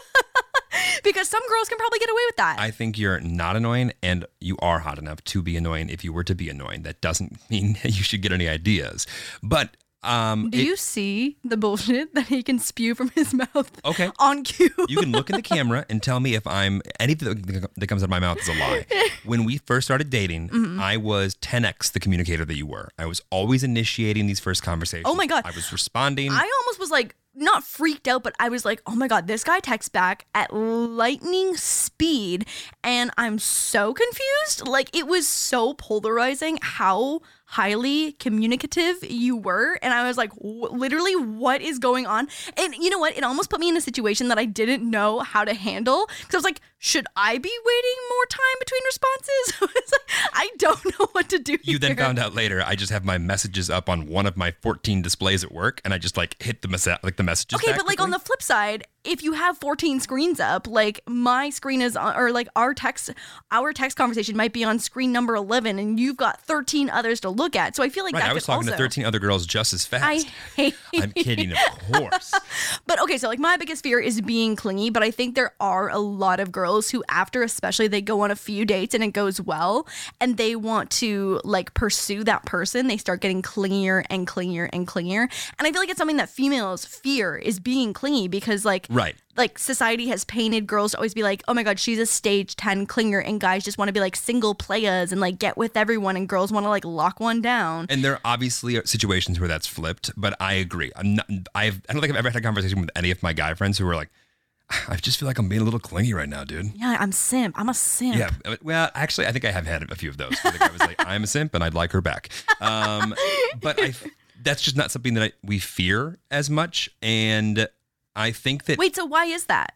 Because some girls can probably get away with that. I think you're not annoying, and you are hot enough to be annoying if you were to be annoying. That doesn't mean you should get any ideas. But do you see the bullshit that he can spew from his mouth? Okay. On cue. You can look in the camera and tell me if anything that comes out of my mouth is a lie. When we first started dating, I was 10x the communicator that you were. I was always initiating these first conversations. Oh my God. I was responding. I almost was like, not freaked out, but I was like, oh my God, this guy texts back at lightning speed, and I'm so confused. Like, it was so polarizing how highly communicative you were, and I was like, literally, what is going on? And you know what? It almost put me in a situation that I didn't know how to handle, because I was like, should I be waiting more time between responses? It's like, I don't know what to do. You then found out later, I just have my messages up on one of my 14 displays at work, and I just like hit the messages. Okay, but like on the flip side, if you have 14 screens up, like my screen is on, or like our text conversation might be on screen number 11, and you've got 13 others to look at. So I feel like right, that I was talking to 13 other girls just as fast. I hate. I'm kidding, of course. But okay, so like my biggest fear is being clingy, but I think there are a lot of girls who after especially they go on a few dates and it goes well and they want to like pursue that person, they start getting clingier and clingier and clingier. And I feel like it's something that females fear is being clingy because like right. Like society has painted girls to always be like, oh my God, she's a stage 10 clinger, and guys just want to be like single players and like get with everyone, and girls want to like lock one down. And there obviously are situations where that's flipped, but I agree. I don't think I've ever had a conversation with any of my guy friends who were like, I just feel like I'm being a little clingy right now, dude. Yeah, I'm a simp. Yeah, well, actually, I think I have had a few of those. Where the guy was like, I'm a simp and I'd like her back. But that's just not something that we fear as much, and I think that... Wait, so why is that?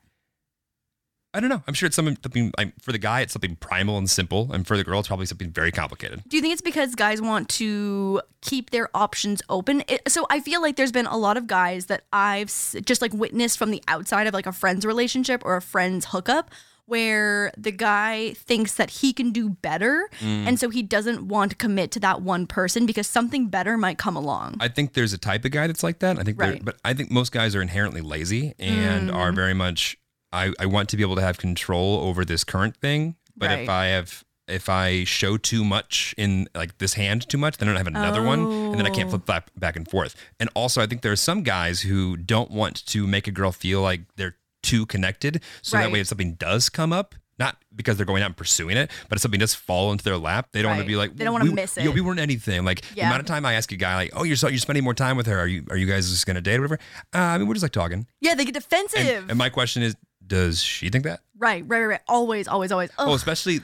I don't know. I'm sure it's something for the guy, it's something primal and simple. And for the girl, it's probably something very complicated. Do you think it's because guys want to keep their options open? So I feel like there's been a lot of guys that I've just like witnessed from the outside of like a friend's relationship or a friend's hookup where the guy thinks that he can do better. And so he doesn't want to commit to that one person because something better might come along. I think there's a type of guy that's like that. I think, right. But I think most guys are inherently lazy and are very much, I want to be able to have control over this current thing. But right. if I show too much in like this hand too much, then I don't have another one, and then I can't flip that back and forth. And also, I think there are some guys who don't want to make a girl feel like they're too connected, so that way if something does come up, not because they're going out and pursuing it, but if something does fall into their lap, they don't want to be like, they don't want to miss it. We weren't anything. Like the amount of time I ask a guy, like, oh, you're spending more time with her. Are you guys just gonna date or whatever? I mean, we're just like talking. Yeah, they get defensive. And my question is, does she think that? Right. Always. Ugh. Oh, especially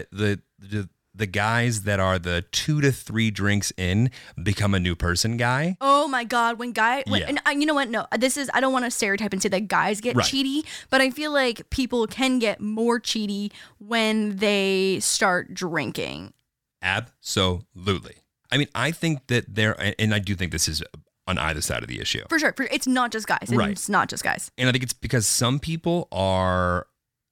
the guys that are the 2 to 3 drinks in become a new person guy. Oh my God. And you know what? No, I don't want to stereotype and say that guys get cheaty, but I feel like people can get more cheaty when they start drinking. Absolutely. I mean, I think that and I do think this is on either side of the issue. For sure. It's not just guys. It's not just guys. And I think it's because some people are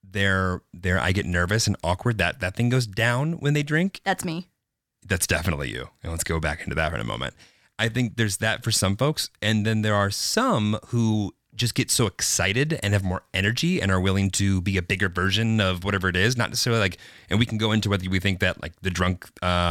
I get nervous and awkward. That thing goes down when they drink. That's me. That's definitely you. And let's go back into that for a moment. I think there's that for some folks. And then there are some who just get so excited and have more energy and are willing to be a bigger version of whatever it is. Not necessarily like, and we can go into whether we think that like the drunk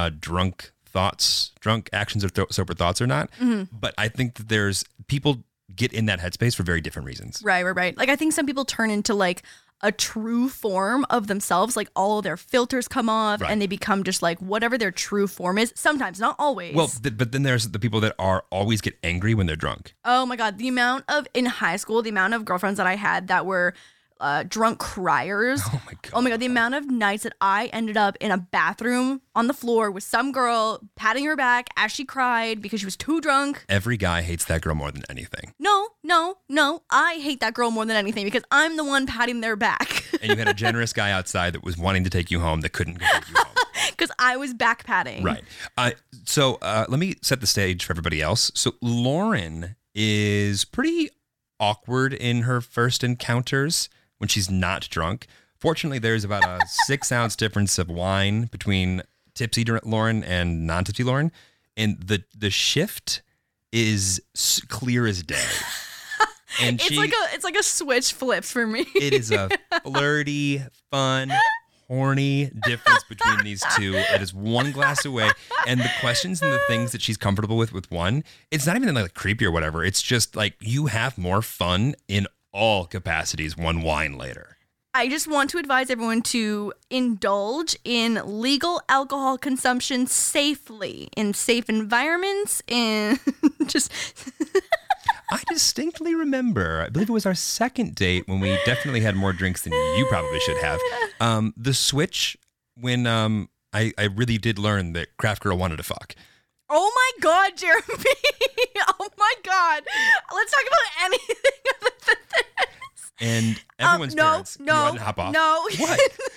actions or sober thoughts or not. Mm-hmm. But I think that there's people get in that headspace for very different reasons. Right. Like I think some people turn into like a true form of themselves, like all of their filters come off and they become just like whatever their true form is. Sometimes, not always. Well, but then there's the people that are always get angry when they're drunk. Oh my God. In high school, the amount of girlfriends that I had that were drunk criers. Oh my God. The amount of nights that I ended up in a bathroom on the floor with some girl patting her back as she cried because she was too drunk. Every guy hates that girl more than anything. No. I hate that girl more than anything because I'm the one patting their back. And you had a generous guy outside that was wanting to take you home that couldn't go take you home. Because I was back patting. Right. So let me set the stage for everybody else. So Lauren is pretty awkward in her first encounters when she's not drunk. Fortunately, there's about a 6-ounce difference of wine between tipsy Lauren and non-tipsy Lauren. And the shift is clear as day. And it's like a switch flips for me. It is a flirty, fun, horny difference between these two. It is one glass away. And the questions and the things that she's comfortable with one, it's not even like creepy or whatever. It's just like you have more fun in all capacities one wine later. I just want to advise everyone to indulge in legal alcohol consumption safely in safe environments and just... I distinctly remember, I believe it was our second date when we definitely had more drinks than you probably should have. The switch when I really did learn that Craft Girl wanted to fuck. Oh my God, Jeremy. Oh my God. Let's talk about anything other than this. And everyone's parents. No, you want to hop off? No. What?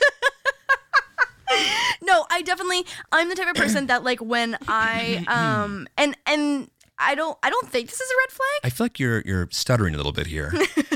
No, I'm the type of person that like when I and I don't think this is a red flag. I feel like you're stuttering a little bit here.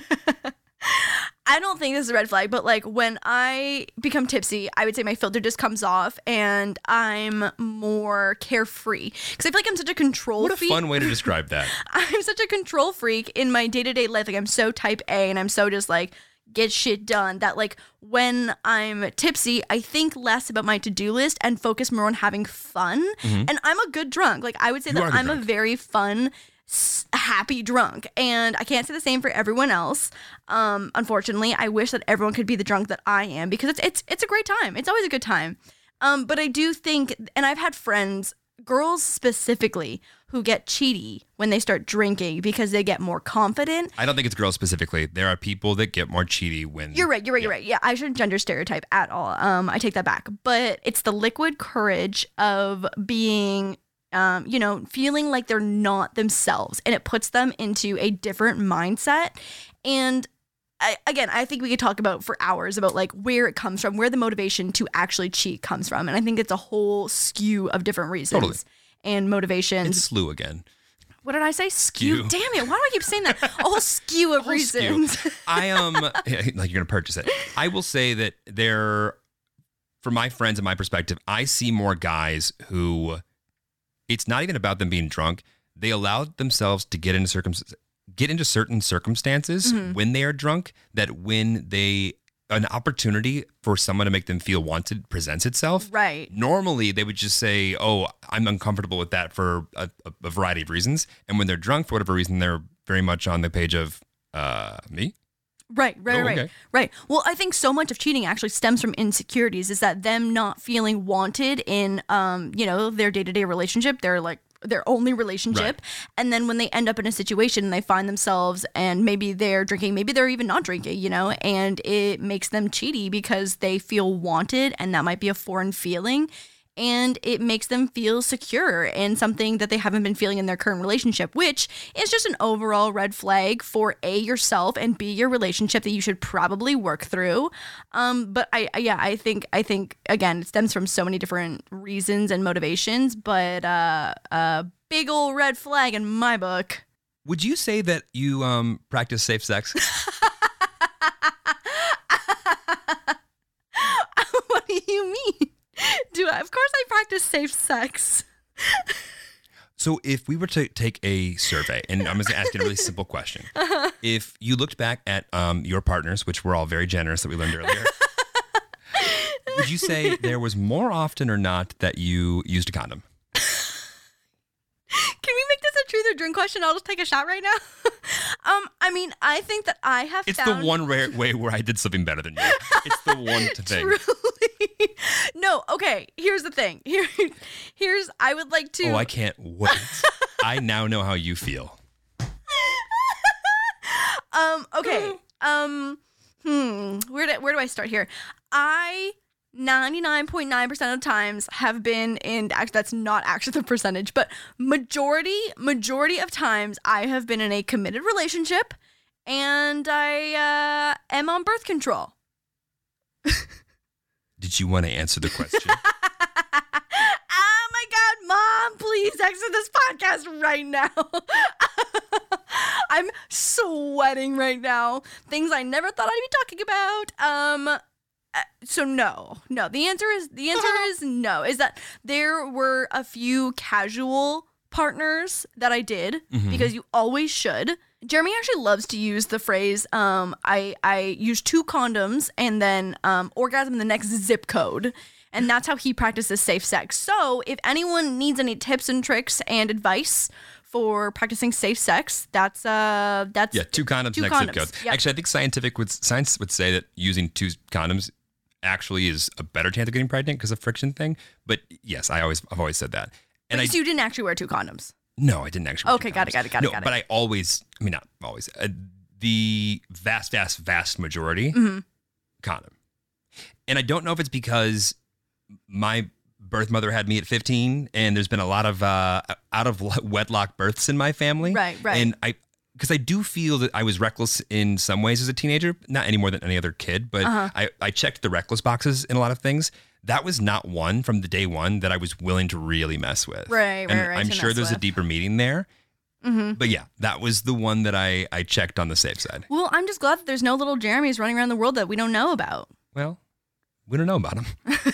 I don't think this is a red flag, but like when I become tipsy, I would say my filter just comes off and I'm more carefree. Because I feel like I'm such a control freak. What a fun way to describe that. I'm such a control freak in my day-to-day life. Like I'm so type A and I'm so just like get shit done that like when I'm tipsy, I think less about my to-do list and focus more on having fun. And I'm a good drunk. Like I would say that I'm a very fun, happy drunk, and I can't say the same for everyone else. Unfortunately, I wish that everyone could be the drunk that I am because it's a great time. It's always a good time. But I do think, and I've had friends, girls specifically, who get cheaty when they start drinking because they get more confident. I don't think it's girls specifically. There are people that get more cheaty when... You're right. Yeah, I shouldn't gender stereotype at all. I take that back. But it's the liquid courage of being... feeling like they're not themselves, and it puts them into a different mindset. And I think we could talk about for hours about like where it comes from, where the motivation to actually cheat comes from. And I think it's a whole skew of different reasons and motivations. It's slew again. What did I say? Skew. Damn it. Why do I keep saying that? A whole skew of reasons. Skew. Like you're going to purchase it. I will say that from my friends and my perspective, I see more guys who... It's not even about them being drunk. They allow themselves to get into certain circumstances when they are drunk, that when an opportunity for someone to make them feel wanted presents itself. Right. Normally, they would just say, oh, I'm uncomfortable with that for a variety of reasons. And when they're drunk, for whatever reason, they're very much on the page of me. Right. Well, I think so much of cheating actually stems from insecurities, is that them not feeling wanted in, their day-to-day relationship, their only relationship. Right. And then when they end up in a situation and they find themselves and maybe they're drinking, maybe they're even not drinking, and it makes them cheaty because they feel wanted, and that might be a foreign feeling. And it makes them feel secure in something that they haven't been feeling in their current relationship, which is just an overall red flag for A, yourself, and B, your relationship that you should probably work through. But I think again, it stems from so many different reasons and motivations, but big old red flag in my book. Would you say that you practice safe sex? What do you mean? Of course I practice safe sex. So if we were to take a survey, and I'm going to ask you a really simple question. If you looked back at your partners, which were all very generous that we learned earlier, would you say there was more often or not that you used a condom? Can we make this a truth or drink question? I'll just take a shot right now. I think that I have found... It's the one rare way where I did something better than you. It's the one thing. Truly. No, okay, here's the thing. Here's I would like to... Oh, I can't wait. I now know how you feel. Okay. Where do I start here? I 99.9% of times have been in, actually that's not actually the percentage, but majority of times I have been in a committed relationship, and I am on birth control. Did you want to answer the question? Oh my God, Mom, please exit this podcast right now. I'm sweating right now. Things I never thought I'd be talking about. So no. The answer is no. Is that there were a few casual partners that I did, because you always should. Jeremy actually loves to use the phrase, I use 2 condoms and then orgasm in the next zip code. And that's how he practices safe sex. So if anyone needs any tips and tricks and advice for practicing safe sex, that's 2 condoms, next zip code. Yep. Actually, I think science would say that using 2 condoms actually is a better chance of getting pregnant because of friction thing. But yes, I've always said that. And so you didn't actually wear 2 condoms? No, I didn't actually. Okay, got it. But I always, not always, the vast majority condom. And I don't know if it's because my birth mother had me at 15 and there's been a lot of out of wedlock births in my family. Right. And because I do feel that I was reckless in some ways as a teenager, not any more than any other kid, but I checked the reckless boxes in a lot of things. That was not one from the day one that I was willing to really mess with. Right. I'm sure there's a deeper meaning there. Mm-hmm. But yeah, that was the one that I checked on the safe side. Well, I'm just glad that there's no little Jeremys running around the world that we don't know about. Well, we don't know about them.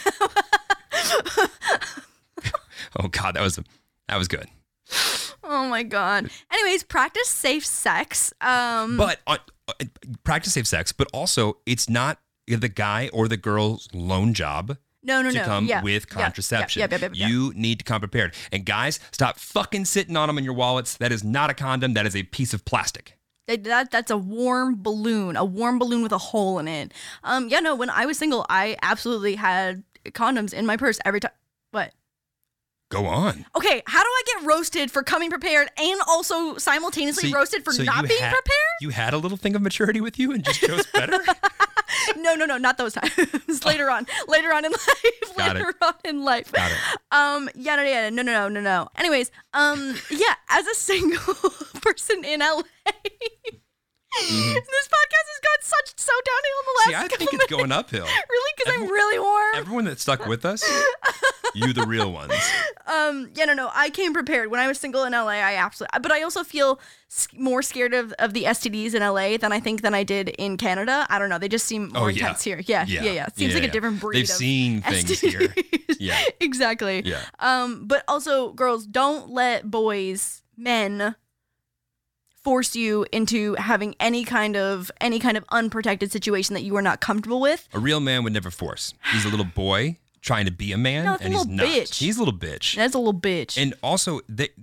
Oh God, that was good. Oh my God. Anyways, practice safe sex. But practice safe sex, but also it's not the guy or the girl's lone job. No. To come with contraception. You need to come prepared. And guys, stop fucking sitting on them in your wallets. That is not a condom. That is a piece of plastic. That's a warm balloon with a hole in it. When I was single, I absolutely had condoms in my purse every time. What? Go on. Okay, how do I get roasted for coming prepared and also simultaneously roasted for not being prepared? You had a little thing of maturity with you and just chose better? No, not those times. Later on in life. Got it. No. Anyways, as a single person in LA, this podcast has gone so downhill in the last I think it's going uphill. Really? Because I'm really warm. Everyone that stuck with us, you the real ones. I came prepared. When I was single in LA, but I also feel more scared of the STDs in LA than I did in Canada. I don't know. They just seem more intense here. Yeah. It seems like a different breed. They've seen things here. Yeah. Exactly. Yeah. But also, girls, don't let men force you into having any kind of unprotected situation that you are not comfortable with. A real man would never force. He's a little boy trying to be a man, and he's not. Bitch. He's a little bitch. That's a little bitch. And also,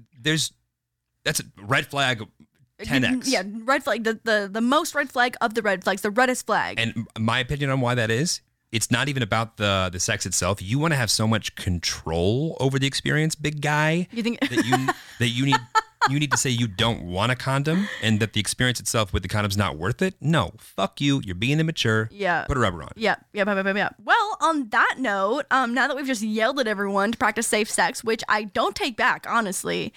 that's a red flag 10x. Yeah, red flag. The most red flag of the red flags, the reddest flag. And my opinion on why that is, it's not even about the sex itself. You want to have so much control over the experience, big guy. You think that you need to say you don't want a condom and that the experience itself with the condom's not worth it? No, fuck you. You're being immature. Yeah. Put a rubber on. Yeah. Well, on that note, now that we've just yelled at everyone to practice safe sex, which I don't take back, honestly,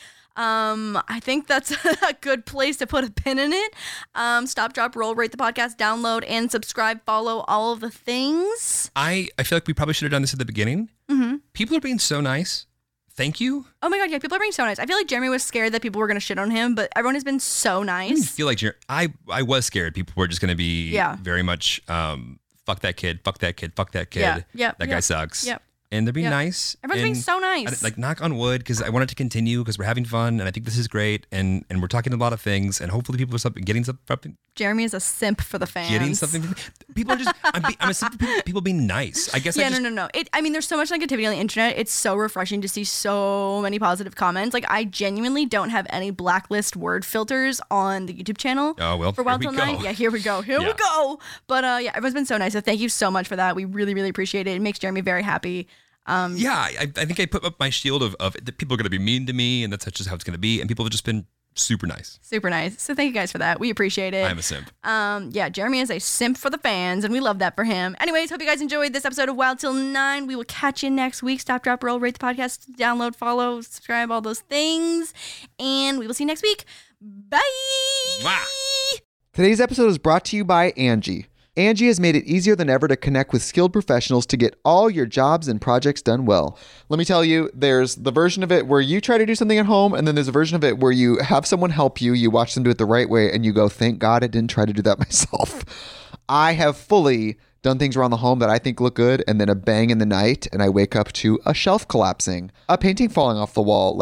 I think that's a good place to put a pin in it. Stop, drop, roll, rate the podcast, download, and subscribe, follow all of the things. I feel like we probably should have done this at the beginning. Mm-hmm. People are being so nice. Thank you. Oh my God, yeah, people are being so nice. I feel like Jeremy was scared that people were going to shit on him, but everyone has been so nice. I didn't feel like I was scared. People were just going to be very much, fuck that kid, fuck that kid, fuck that kid. Yeah. That guy sucks. Yep. And they're being nice. Everyone's being so nice. Like, knock on wood, because I want it to continue, because we're having fun, and I think this is great, and we're talking a lot of things, and hopefully people are getting something. Jeremy is a simp for the fans. Getting something. People are just, I'm a simp for people being nice. I guess. Yeah, no. There's so much negativity on the internet. It's so refreshing to see so many positive comments. Like, I genuinely don't have any blacklist word filters on the YouTube channel. Oh, well, for Wild Till 9. Yeah, here we go. We go. But everyone's been so nice. So thank you so much for that. We really, really appreciate it. It makes Jeremy very happy. I think I put up my shield of that people are going to be mean to me, and that's just how it's going to be. And people have just been super nice. Super nice. So thank you guys for that. We appreciate it. I'm a simp. Jeremy is a simp for the fans, and we love that for him. Anyways, hope you guys enjoyed this episode of Wild Till 9. We will catch you next week. Stop, drop, roll, rate the podcast, download, follow, subscribe, all those things. And we will see you next week. Bye. Wow. Today's episode is brought to you by Angie. Angie has made it easier than ever to connect with skilled professionals to get all your jobs and projects done well. Let me tell you, there's the version of it where you try to do something at home, and then there's a version of it where you have someone help you, you watch them do it the right way, and you go, thank God I didn't try to do that myself. I have fully done things around the home that I think look good, and then a bang in the night, and I wake up to a shelf collapsing, a painting falling off the wall.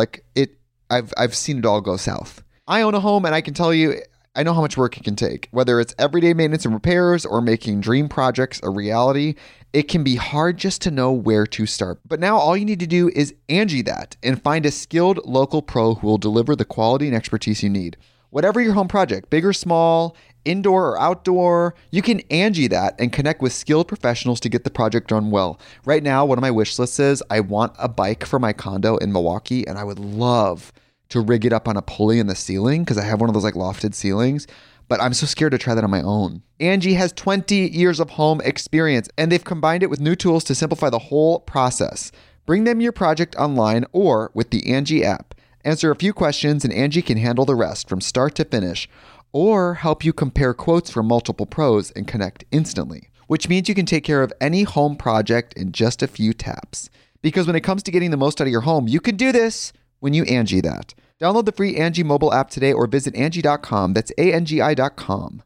I've seen it all go south. I own a home, and I can tell you, I know how much work it can take. Whether it's everyday maintenance and repairs or making dream projects a reality, it can be hard just to know where to start. But now all you need to do is Angie that and find a skilled local pro who will deliver the quality and expertise you need. Whatever your home project, big or small, indoor or outdoor, you can Angie that and connect with skilled professionals to get the project done well. Right now, one of my wish lists is I want a bike for my condo in Milwaukee, and I would love to rig it up on a pulley in the ceiling because I have one of those lofted ceilings, but I'm so scared to try that on my own. Angie has 20 years of home experience, and they've combined it with new tools to simplify the whole process. Bring them your project online or with the Angie app. Answer a few questions and Angie can handle the rest from start to finish, or help you compare quotes from multiple pros and connect instantly, which means you can take care of any home project in just a few taps. Because when it comes to getting the most out of your home, you can do this when you Angie that. Download the free Angie mobile app today or visit Angie.com. That's ANGI.com.